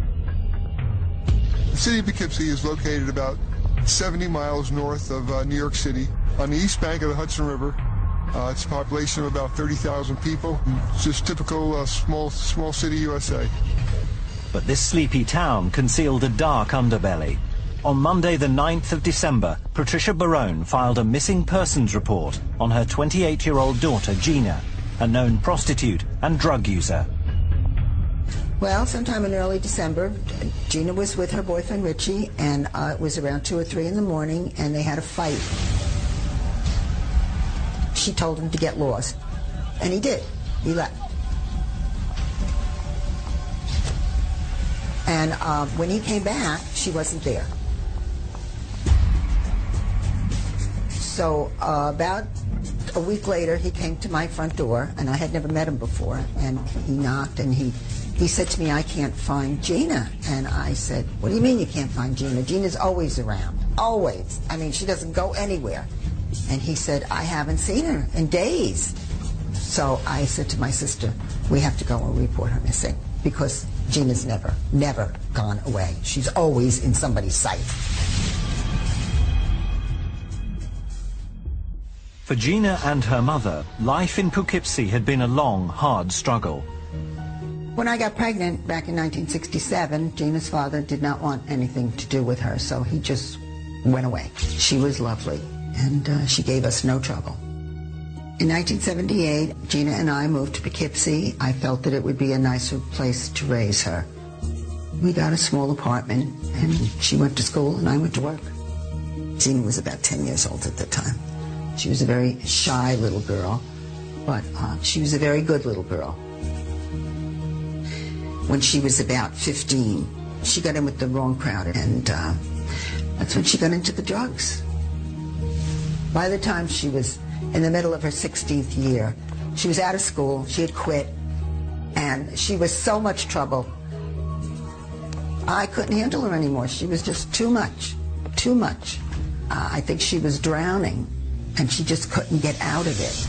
The city of Poughkeepsie is located about seventy miles north of uh, New York City, on the east bank of the Hudson River. Uh, it's a population of about thirty thousand people. It's just typical uh, small, small city U S A. But this sleepy town concealed a dark underbelly. On Monday the ninth of December, Patricia Barone filed a missing persons report on her twenty-eight-year-old daughter, Gina, a known prostitute and drug user. Well, sometime in early December, Gina was with her boyfriend, Richie, and uh, it was around two or three in the morning, and they had a fight. She told him to get lost, and he did. He left. And uh, when he came back, she wasn't there. So uh, about a week later, he came to my front door, and I had never met him before, and he knocked, and he, he said to me, "I can't find Gina." And I said, "What do you mean you can't find Gina? Gina's always around, always. I mean, she doesn't go anywhere." And he said, "I haven't seen her in days." So I said to my sister, "We have to go and report her missing, because Gina's never, never gone away. She's always in somebody's sight." For Gina and her mother, life in Poughkeepsie had been a long, hard struggle. When I got pregnant back in nineteen sixty-seven, Gina's father did not want anything to do with her, so he just went away. She was lovely, and uh, she gave us no trouble. In nineteen seventy-eight, Gina and I moved to Poughkeepsie. I felt that it would be a nicer place to raise her. We got a small apartment, and she went to school and I went to work. Gina was about ten years old at the time. She was a very shy little girl, but uh, she was a very good little girl. When she was about fifteen, she got in with the wrong crowd, and uh, that's when she got into the drugs. By the time she was in the middle of her sixteenth year, she was out of school, she had quit, and she was so much trouble. I couldn't handle her anymore. She was just too much, too much. Uh, I think she was drowning, and she just couldn't get out of it.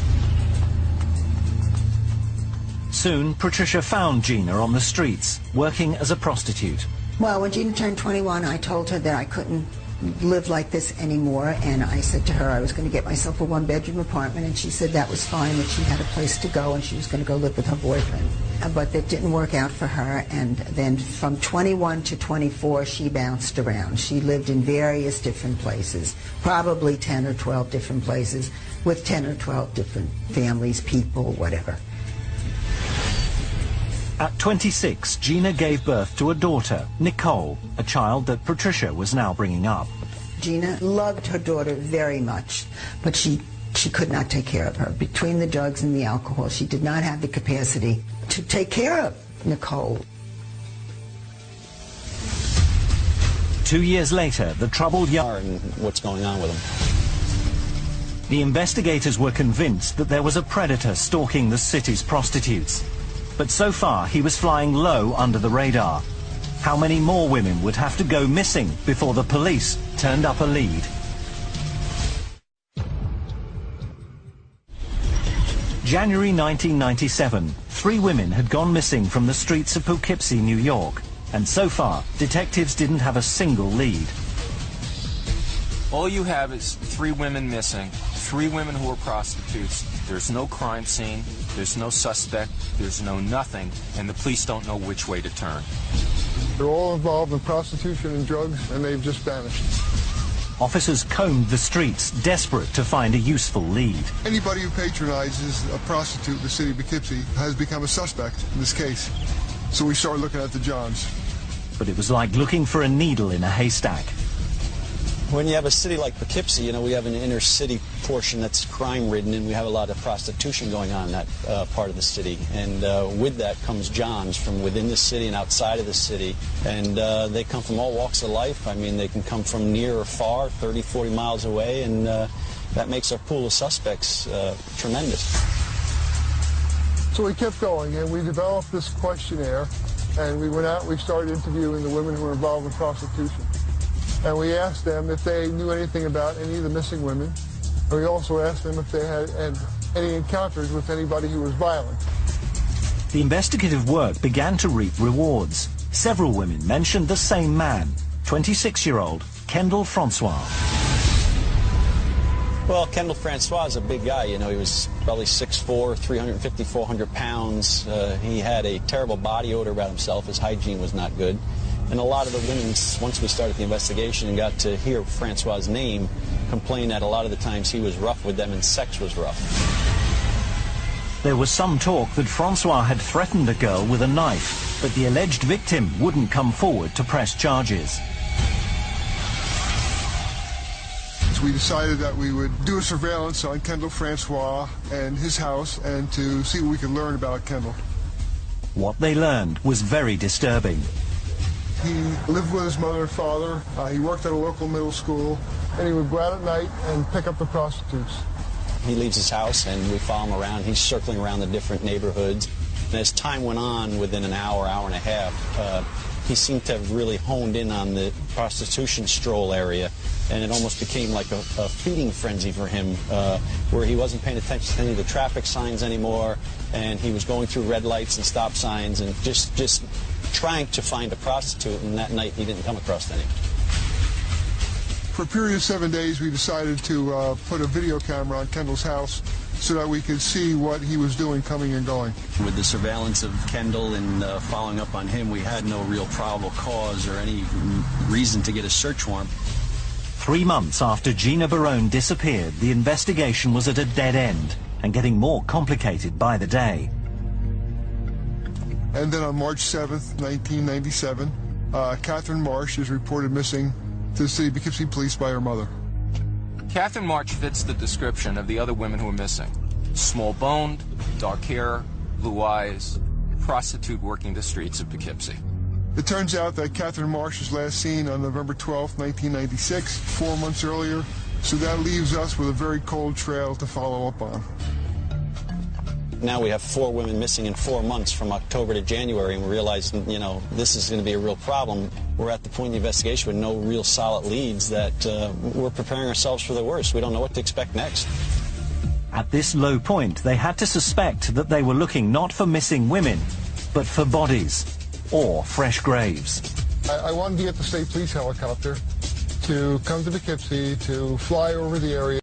Soon, Patricia found Gina on the streets, working as a prostitute. Well, when Gina turned twenty-one, I told her that I couldn't live like this anymore, and I said to her I was going to get myself a one-bedroom apartment, and she said that was fine, that she had a place to go, and she was going to go live with her boyfriend. But that didn't work out for her, and then from twenty-one to twenty-four, she bounced around. She lived in various different places, probably ten or twelve different places, with ten or twelve different families, people, whatever. At twenty-six, Gina gave birth to a daughter, Nicole, a child that Patricia was now bringing up. Gina loved her daughter very much, but she, she could not take care of her. Between the drugs and the alcohol, she did not have the capacity to take care of Nicole. Two years later, the troubled young... And what's going on with him? The investigators were convinced that there was a predator stalking the city's prostitutes. But so far, he was flying low under the radar. How many more women would have to go missing before the police turned up a lead? January nineteen ninety-seven, three women had gone missing from the streets of Poughkeepsie, New York. And so far, detectives didn't have a single lead. All you have is three women missing, three women who are prostitutes. There's no crime scene, there's no suspect, there's no nothing, and the police don't know which way to turn. They're all involved in prostitution and drugs, and they've just vanished. Officers combed the streets, desperate to find a useful lead. Anybody who patronizes a prostitute in the city of Poughkeepsie has become a suspect in this case. So we started looking at the Johns. But it was like looking for a needle in a haystack. When you have a city like Poughkeepsie, you know, we have an inner city portion that's crime-ridden, and we have a lot of prostitution going on in that uh, part of the city. And uh, with that comes Johns from within the city and outside of the city. And uh, they come from all walks of life. I mean, they can come from near or far, thirty, forty miles away, and uh, that makes our pool of suspects uh, tremendous. So we kept going, and we developed this questionnaire, and we went out and we started interviewing the women who were involved in prostitution. And we asked them if they knew anything about any of the missing women. And we also asked them if they had, had any encounters with anybody who was violent. The investigative work began to reap rewards. Several women mentioned the same man, twenty-six-year-old Kendall Francois. Well, Kendall Francois is a big guy. You know, he was probably six foot four, three hundred fifty, four hundred pounds. Uh, he had a terrible body odor about himself. His hygiene was not good. And a lot of the women, once we started the investigation and got to hear Francois' name, complained that a lot of the times he was rough with them and sex was rough. There was some talk that Francois had threatened a girl with a knife, but the alleged victim wouldn't come forward to press charges. So we decided that we would do a surveillance on Kendall Francois and his house, and to see what we could learn about Kendall. What they learned was very disturbing. He lived with his mother and father. Uh, he worked at a local middle school, and he would go out at night and pick up the prostitutes. He leaves his house, and we follow him around. He's circling around the different neighborhoods. And as time went on, within an hour, hour and a half, uh, he seemed to have really honed in on the prostitution stroll area, and it almost became like a, a feeding frenzy for him, uh, where he wasn't paying attention to any of the traffic signs anymore, and he was going through red lights and stop signs and just, just trying to find a prostitute, and that night he didn't come across any. For a period of seven days, we decided to uh, put a video camera on Kendall's house so that we could see what he was doing coming and going. With the surveillance of Kendall and uh, following up on him, we had no real probable cause or any reason to get a search warrant. Three months after Gina Barone disappeared, the investigation was at a dead end and getting more complicated by the day. And then on March seventh, nineteen ninety-seven, uh, Catherine Marsh is reported missing to the City of Poughkeepsie Police by her mother. Catherine March fits the description of the other women who are missing. Small-boned, dark hair, blue eyes, prostitute working the streets of Poughkeepsie. It turns out that Catherine Marsh was last seen on November twelfth, nineteen ninety-six, four months earlier, so that leaves us with a very cold trail to follow up on. Now we have four women missing in four months from October to January, and we realize, you know, this is going to be a real problem. We're at the point in the investigation with no real solid leads that uh, we're preparing ourselves for the worst. We don't know what to expect next. At this low point, they had to suspect that they were looking not for missing women, but for bodies or fresh graves. I, I wanted to get the state police helicopter to come to Poughkeepsie, to fly over the area.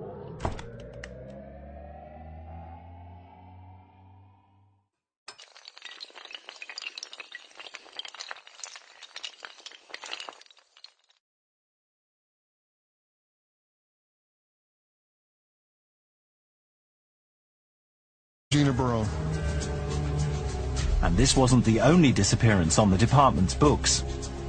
Gina Barone. And this wasn't the only disappearance on the department's books.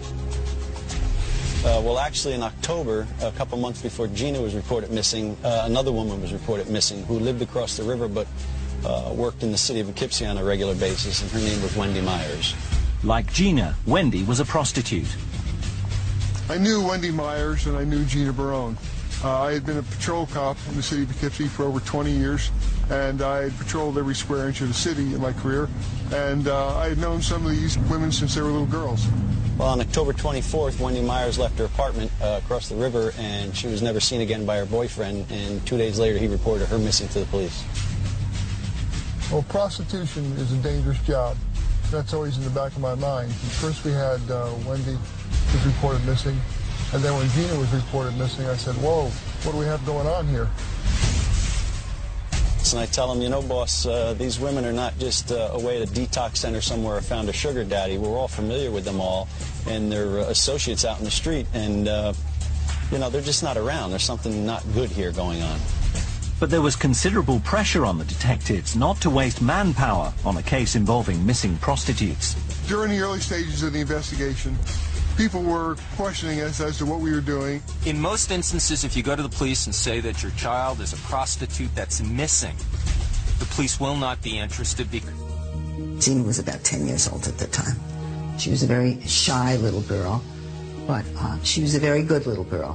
Uh, well, actually, in October, a couple months before Gina was reported missing, uh, another woman was reported missing who lived across the river but uh, worked in the city of Poughkeepsie on a regular basis, and her name was Wendy Myers. Like Gina, Wendy was a prostitute. I knew Wendy Myers and I knew Gina Barone. Uh, I had been a patrol cop in the city of Poughkeepsie for over twenty years, and I had patrolled every square inch of the city in my career, and uh, I had known some of these women since they were little girls. Well, on October twenty-fourth, Wendy Myers left her apartment uh, across the river, and she was never seen again by her boyfriend, and two days later he reported her missing to the police. Well, prostitution is a dangerous job. That's always in the back of my mind. First we had uh, Wendy was reported missing, and then when Gina was reported missing, I said, whoa, what do we have going on here? And I tell them, you know, boss, uh, these women are not just uh, away at a detox center somewhere or found a sugar daddy. We're all familiar with them all, and they're uh, associates out in the street, and, uh, you know, they're just not around. There's something not good here going on. But there was considerable pressure on the detectives not to waste manpower on a case involving missing prostitutes. During the early stages of the investigation, people were questioning us as to what we were doing. In most instances, if you go to the police and say that your child is a prostitute that's missing, the police will not be interested because... Gina was about ten years old at the time. She was a very shy little girl, but uh, she was a very good little girl.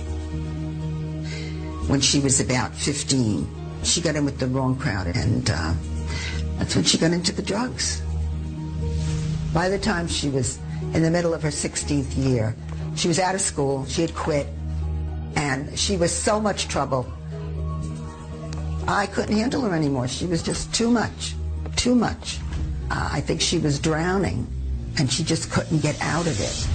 When she was about fifteen, she got in with the wrong crowd, and uh, that's when she got into the drugs. By the time she was in the middle of her sixteenth year, she was out of school, she had quit, and she was so much trouble. I couldn't handle her anymore. She was just too much, too much. Uh, I think she was drowning, and she just couldn't get out of it.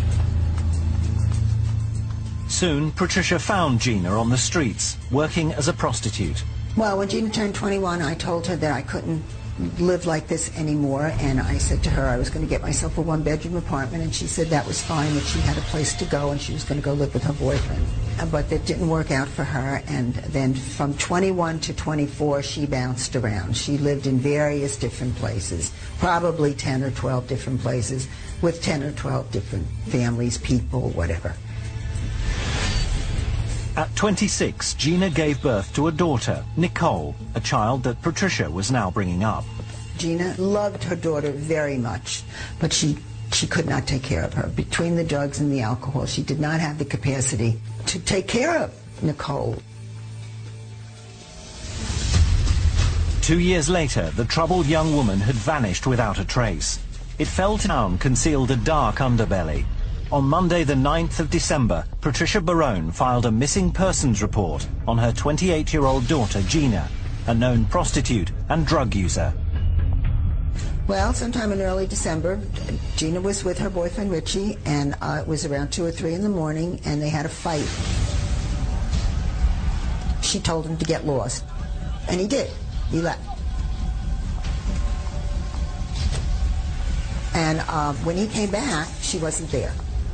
Soon, Patricia found Gina on the streets, working as a prostitute. Well, when Gina turned twenty-one, I told her that I couldn't live like this anymore, and I said to her I was going to get myself a one-bedroom apartment, and she said that was fine, that she had a place to go, and she was going to go live with her boyfriend. But that didn't work out for her, and then from twenty-one to twenty-four, she bounced around. She lived in various different places, probably ten or twelve different places, with ten or twelve different families, people, whatever. At twenty-six, Gina gave birth to a daughter, Nicole, a child that Patricia was now bringing up. Gina loved her daughter very much, but she, she could not take care of her. Between the drugs and the alcohol, she did not have the capacity to take care of Nicole. Two years later, the troubled young woman had vanished without a trace. It fell down, concealed a dark underbelly. On Monday the ninth of December, Patricia Barone filed a missing persons report on her twenty-eight-year-old daughter, Gina, a known prostitute and drug user. Well, sometime in early December, Gina was with her boyfriend, Richie, and uh, it was around two or three in the morning, and they had a fight. She told him to get lost, and he did. He left. And uh, when he came back, she wasn't there.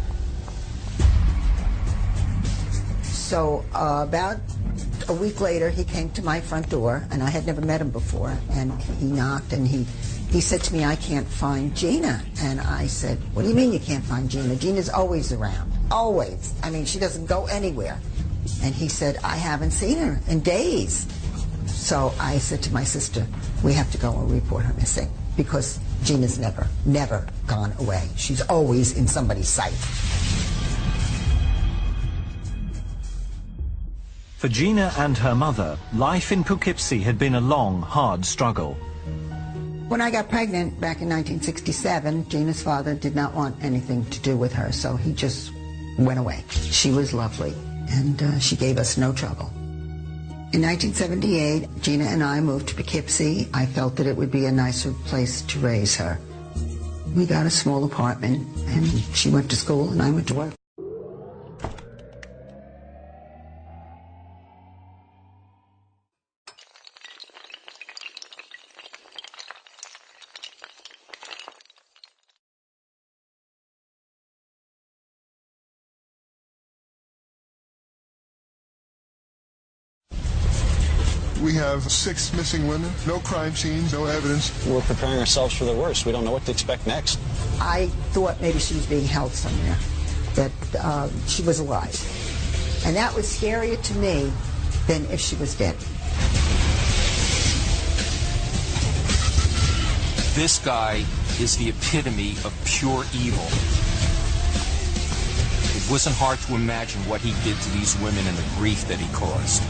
So uh, about a week later, he came to my front door, and I had never met him before, and he knocked, and he, he said to me, I can't find Gina. And I said, what do you mean you can't find Gina? Gina's always around, always. I mean, she doesn't go anywhere. And he said, I haven't seen her in days. So I said to my sister, we have to go and report her missing because Gina's never, never gone away. She's always in somebody's sight. For Gina and her mother, life in Poughkeepsie had been a long, hard struggle. When I got pregnant back in nineteen sixty-seven, Gina's father did not want anything to do with her, so he just went away. She was lovely, and uh, she gave us no trouble. In nineteen seventy-eight, Gina and I moved to Poughkeepsie. I felt that it would be a nicer place to raise her. We got a small apartment, and she went to school, and I went to work. We have six missing women, no crime scenes, no evidence. We're preparing ourselves for the worst. We don't know what to expect next. I thought maybe she was being held somewhere, that uh, she was alive. And that was scarier to me than if she was dead. This guy is the epitome of pure evil. It wasn't hard to imagine what he did to these women and the grief that he caused.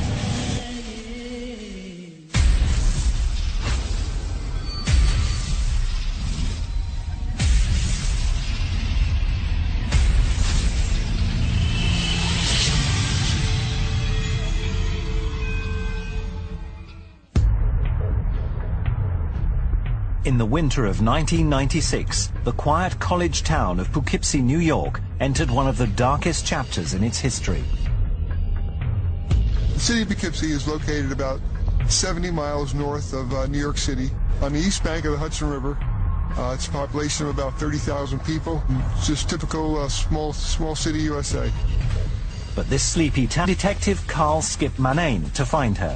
In the winter of nineteen ninety-six, the quiet college town of Poughkeepsie, New York, entered one of the darkest chapters in its history. The city of Poughkeepsie is located about seventy miles north of uh, New York City, on the east bank of the Hudson River. Uh, it's a population of about thirty thousand people. It's just typical uh, small, small city U S A. But this sleepy town, Detective Carl Skip Manane to find her.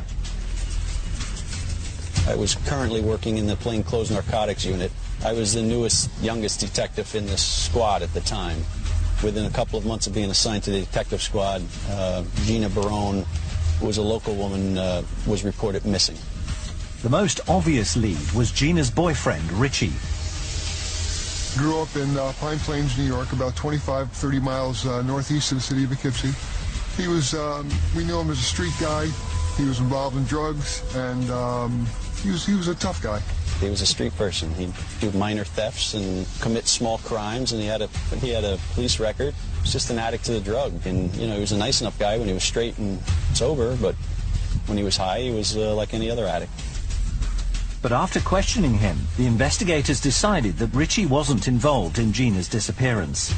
I was currently working in the plainclothes narcotics unit. I was the newest, youngest detective in this squad at the time. Within a couple of months of being assigned to the detective squad, uh, Gina Barone, who was a local woman, uh, was reported missing. The most obvious lead was Gina's boyfriend, Richie. Grew up in uh, Pine Plains, New York, about twenty-five, thirty miles uh, northeast of the city of Poughkeepsie. He was, um, we knew him as a street guy. He was involved in drugs, and um, he was he was a tough guy. He was a street person. He'd do minor thefts and commit small crimes, and he had a he had a police record. He was just an addict to the drug, and you know he was a nice enough guy when he was straight and sober, but when he was high, he was uh, like any other addict. But after questioning him, the investigators decided that Richie wasn't involved in Gina's disappearance.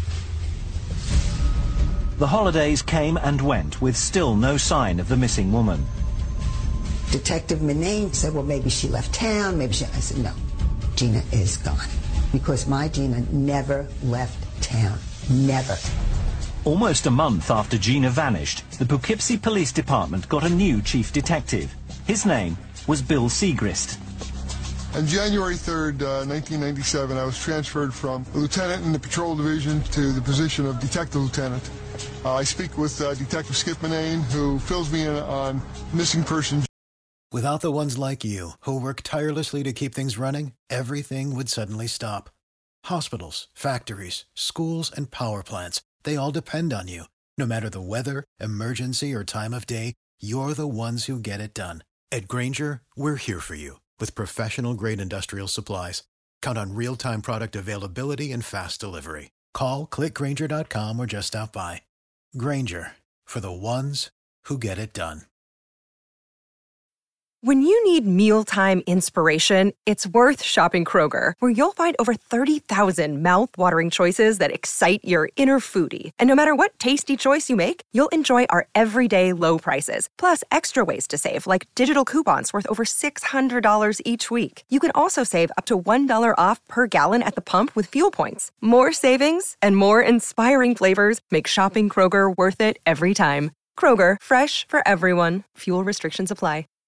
The holidays came and went with still no sign of the missing woman. Detective Manane said, well, maybe she left town, maybe she... I said, no, Gina is gone. Because my Gina never left town. Never. Almost a month after Gina vanished, the Poughkeepsie Police Department got a new chief detective. His name was Bill Segrist. On January third, uh, nineteen ninety-seven, I was transferred from a lieutenant in the patrol division to the position of detective lieutenant. Uh, I speak with uh, Detective Skip Manane, who fills me in on missing persons. Without the ones like you, who work tirelessly to keep things running, everything would suddenly stop. Hospitals, factories, schools, and power plants, they all depend on you. No matter the weather, emergency, or time of day, you're the ones who get it done. At Grainger, we're here for you with professional-grade industrial supplies. Count on real-time product availability and fast delivery. Call, click Grainger dot com, or just stop by. Grainger, for the ones who get it done. When you need mealtime inspiration, it's worth shopping Kroger, where you'll find over thirty thousand mouth-watering choices that excite your inner foodie. And no matter what tasty choice you make, you'll enjoy our everyday low prices, plus extra ways to save, like digital coupons worth over six hundred dollars each week. You can also save up to one dollar off per gallon at the pump with fuel points. More savings and more inspiring flavors make shopping Kroger worth it every time. Kroger, fresh for everyone. Fuel restrictions apply.